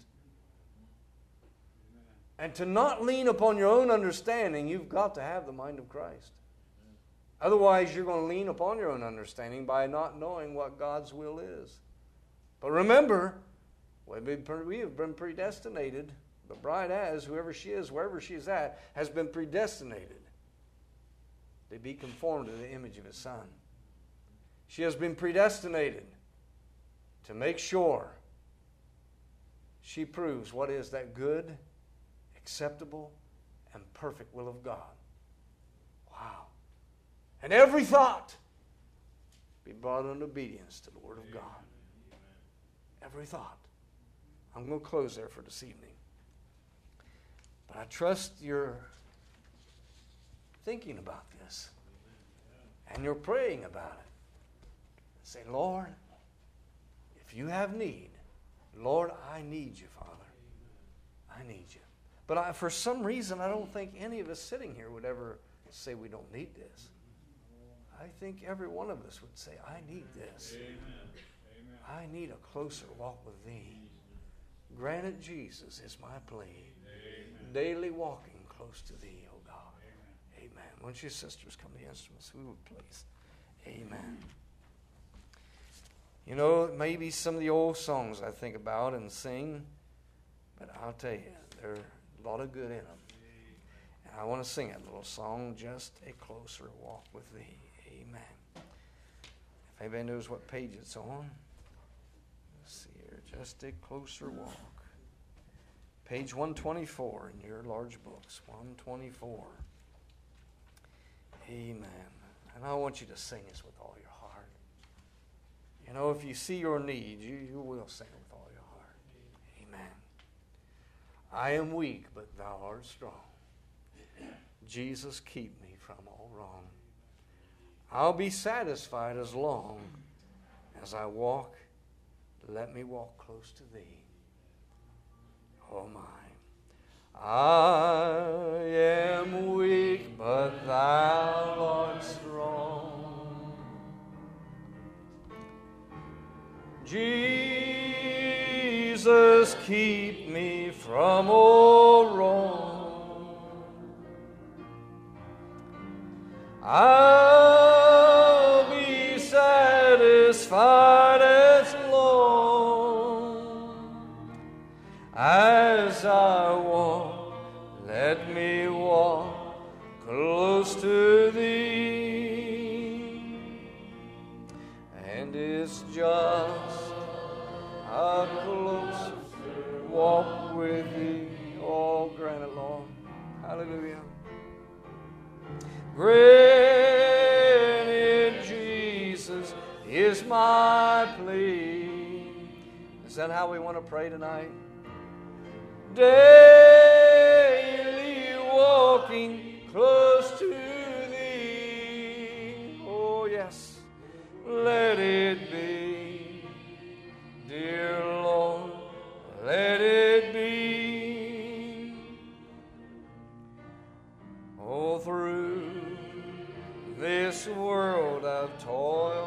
Speaker 3: And to not lean upon your own understanding, you've got to have the mind of Christ. Otherwise, you're going to lean upon your own understanding by not knowing what God's will is. But remember, we have been predestinated. The bride has, whoever she is, wherever she is at, has been predestinated to be conformed to the image of his Son. She has been predestinated to make sure she proves what is that good, acceptable, and perfect will of God. Wow. And every thought be brought in obedience to the Word of God. Every thought. I'm going to close there for this evening. But I trust you're thinking about this. And you're praying about it. Say, Lord, if you have need, Lord, I need you, Father. I need you. But for some reason, I don't think any of us sitting here would ever say we don't need this. I think every one of us would say, I need this. Amen. I need a closer walk with thee. Grant it, Jesus, is my plea. Amen. Daily walking close to thee, O God. Amen. Amen. Won't you sisters come to the instruments? We would please. Amen. You know, maybe some of the old songs I think about and sing, but I'll tell you, there are a lot of good in them. And I want to sing that little song, Just a Closer Walk with Thee. Amen. If anybody knows what page it's on, let's see here. Just a Closer Walk. Page 124 in your large books. 124. Amen. And I want you to sing this with all your heart. You know, if you see your need, you will sing it with all your heart. Amen. I am weak, but thou art strong. Jesus, keep me from all wrong. I'll be satisfied as long as I walk. Let me walk close to thee. Oh my. I am weak, but thou art strong. Jesus, keep me from all wrong. I'll be satisfied as long as I walk. Let me walk close to thee. And it's just a close walk with thee. Oh, grant it, Lord. Hallelujah. Granted, Jesus is my plea. Is that how we want to pray tonight? Daily walking close to thee. Oh, yes. Let it be, dear Lord, let it be. Oh, through this world I've toiled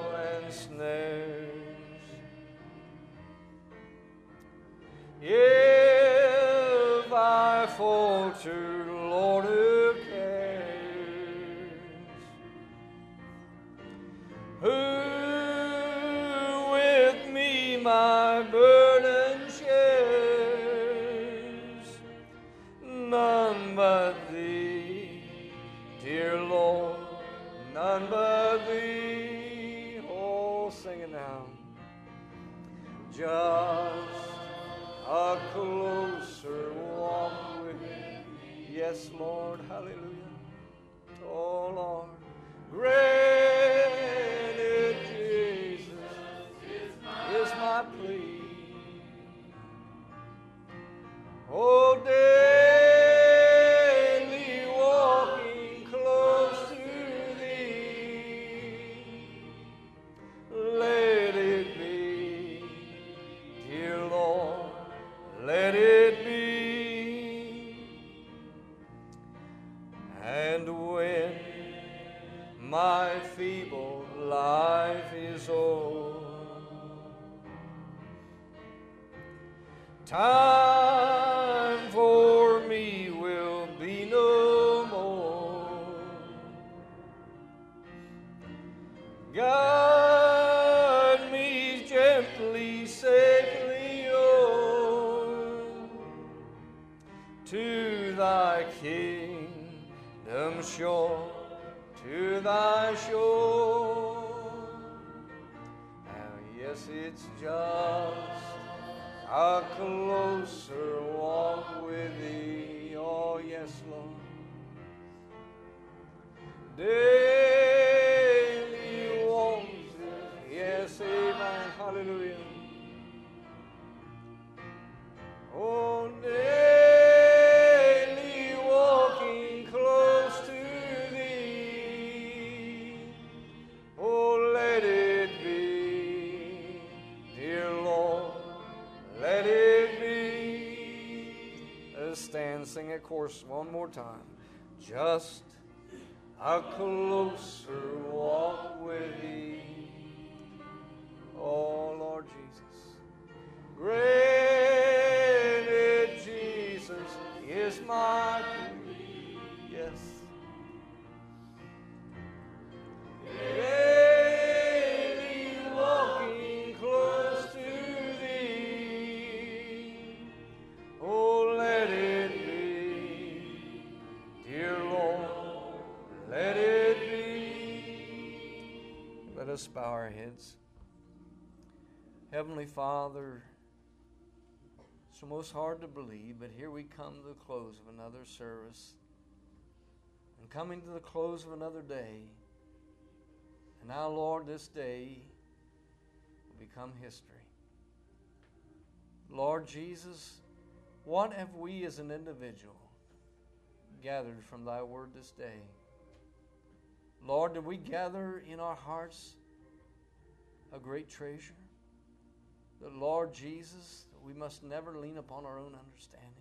Speaker 3: I falter, Lord, who cares? Who with me my burden shares? None but Thee, dear Lord, none but Thee. Oh, sing it now. Just a closer walk with Thee. Yes, Lord, hallelujah. Oh, Lord, granted Jesus is my plea. Oh, daily walking close to Thee. Let it be, dear Lord, let it be. And when my feeble life is o'er, time for me will be no more. Guide me gently, safely on to Thy kingdom shore, to Thy shore. Now, yes, it's just a closer walk with Thee. Oh, yes, Lord. Daily walks, yes, amen, hallelujah. Oh, daily walking close to Thee. Oh, let it be, dear Lord, let it be. Let us stand, sing a chorus one more time. Just a closer walk with Thee. Oh, Lord Jesus. Granted Jesus is my plea. Yes. Daily walking close to Thee. Oh, let it be, dear Lord, let it be. Let us bow our heads. Heavenly Father, it's almost hard to believe, but here we come to the close of another service and coming to the close of another day. And now, Lord, this day will become history. Lord Jesus, what have we as an individual gathered from Thy word this day? Lord, did we gather in our hearts a great treasure? That, Lord Jesus, that we must never lean upon our own understanding.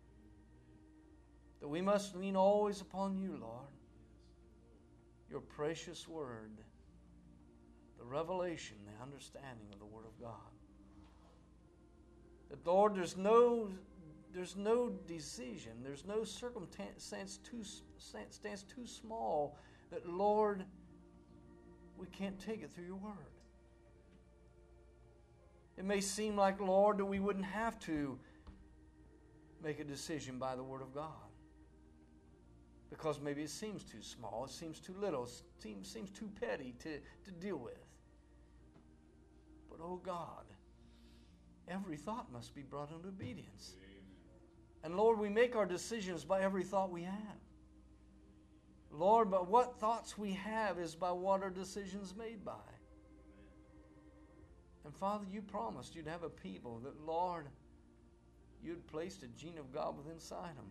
Speaker 3: That we must lean always upon You, Lord. Your precious word, the revelation, the understanding of the Word of God. That, Lord, there's no decision, there's no circumstance too small that, Lord, we can't take it through Your word. It may seem like, Lord, that we wouldn't have to make a decision by the Word of God. Because maybe it seems too small, it seems too little, it seems too petty to deal with. But, oh God, every thought must be brought into obedience. And Lord, we make our decisions by every thought we have. Lord, but what thoughts we have is by what our decisions made by. And Father, You promised You'd have a people that, Lord, You'd placed a gene of God within inside them.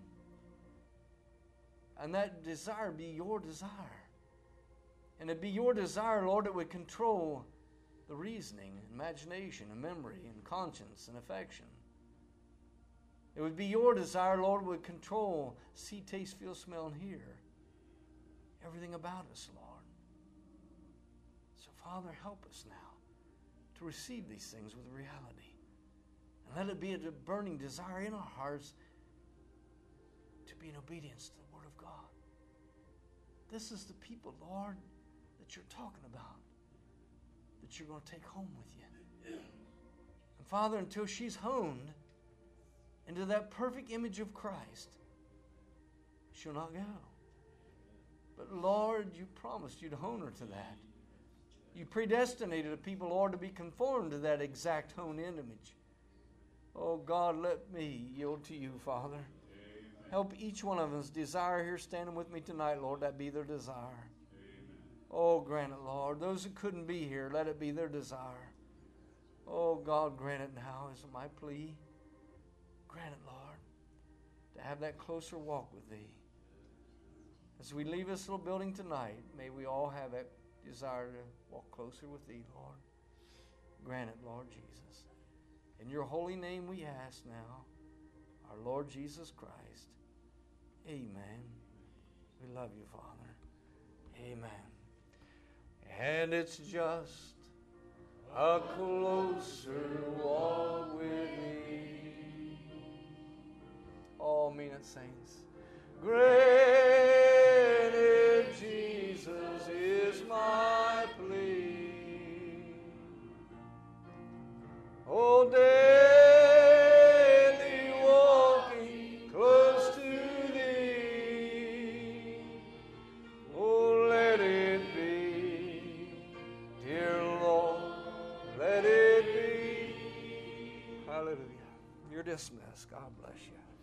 Speaker 3: And that desire be Your desire. And it'd be Your desire, Lord, that would control the reasoning, imagination, and memory, and conscience, and affection. It would be Your desire, Lord, would control see, taste, feel, smell, and hear everything about us, Lord. So, Father, help us now to receive these things with reality. And let it be a burning desire in our hearts be in obedience to the Word of God. This is the people, Lord, that you're talking about, that you're going to take home with you. And Father, until she's honed into that perfect image of Christ, she'll not go. But Lord, you promised you'd hone her to that. You predestinated a people, Lord, to be conformed to that exact honed image. Oh God, let me yield to you, Father. Help each one of us desire here standing with me tonight, Lord, that be their desire.
Speaker 4: Amen.
Speaker 3: Oh, grant it, Lord. Those that couldn't be here, let it be their desire. Oh, God, grant it now is my plea. Grant it, Lord, to have that closer walk with Thee. As we leave this little building tonight, may we all have that desire to walk closer with Thee, Lord. Grant it, Lord Jesus. In Your holy name we ask now, our Lord Jesus Christ. Amen. We love You, Father. Amen. And it's just a closer walk with Thee. All mean it, saints. Granted, Jesus is my plea. Oh, daily walking close to Thee. Oh, let it be, dear Lord, let it be. Hallelujah. You're dismissed. God bless you.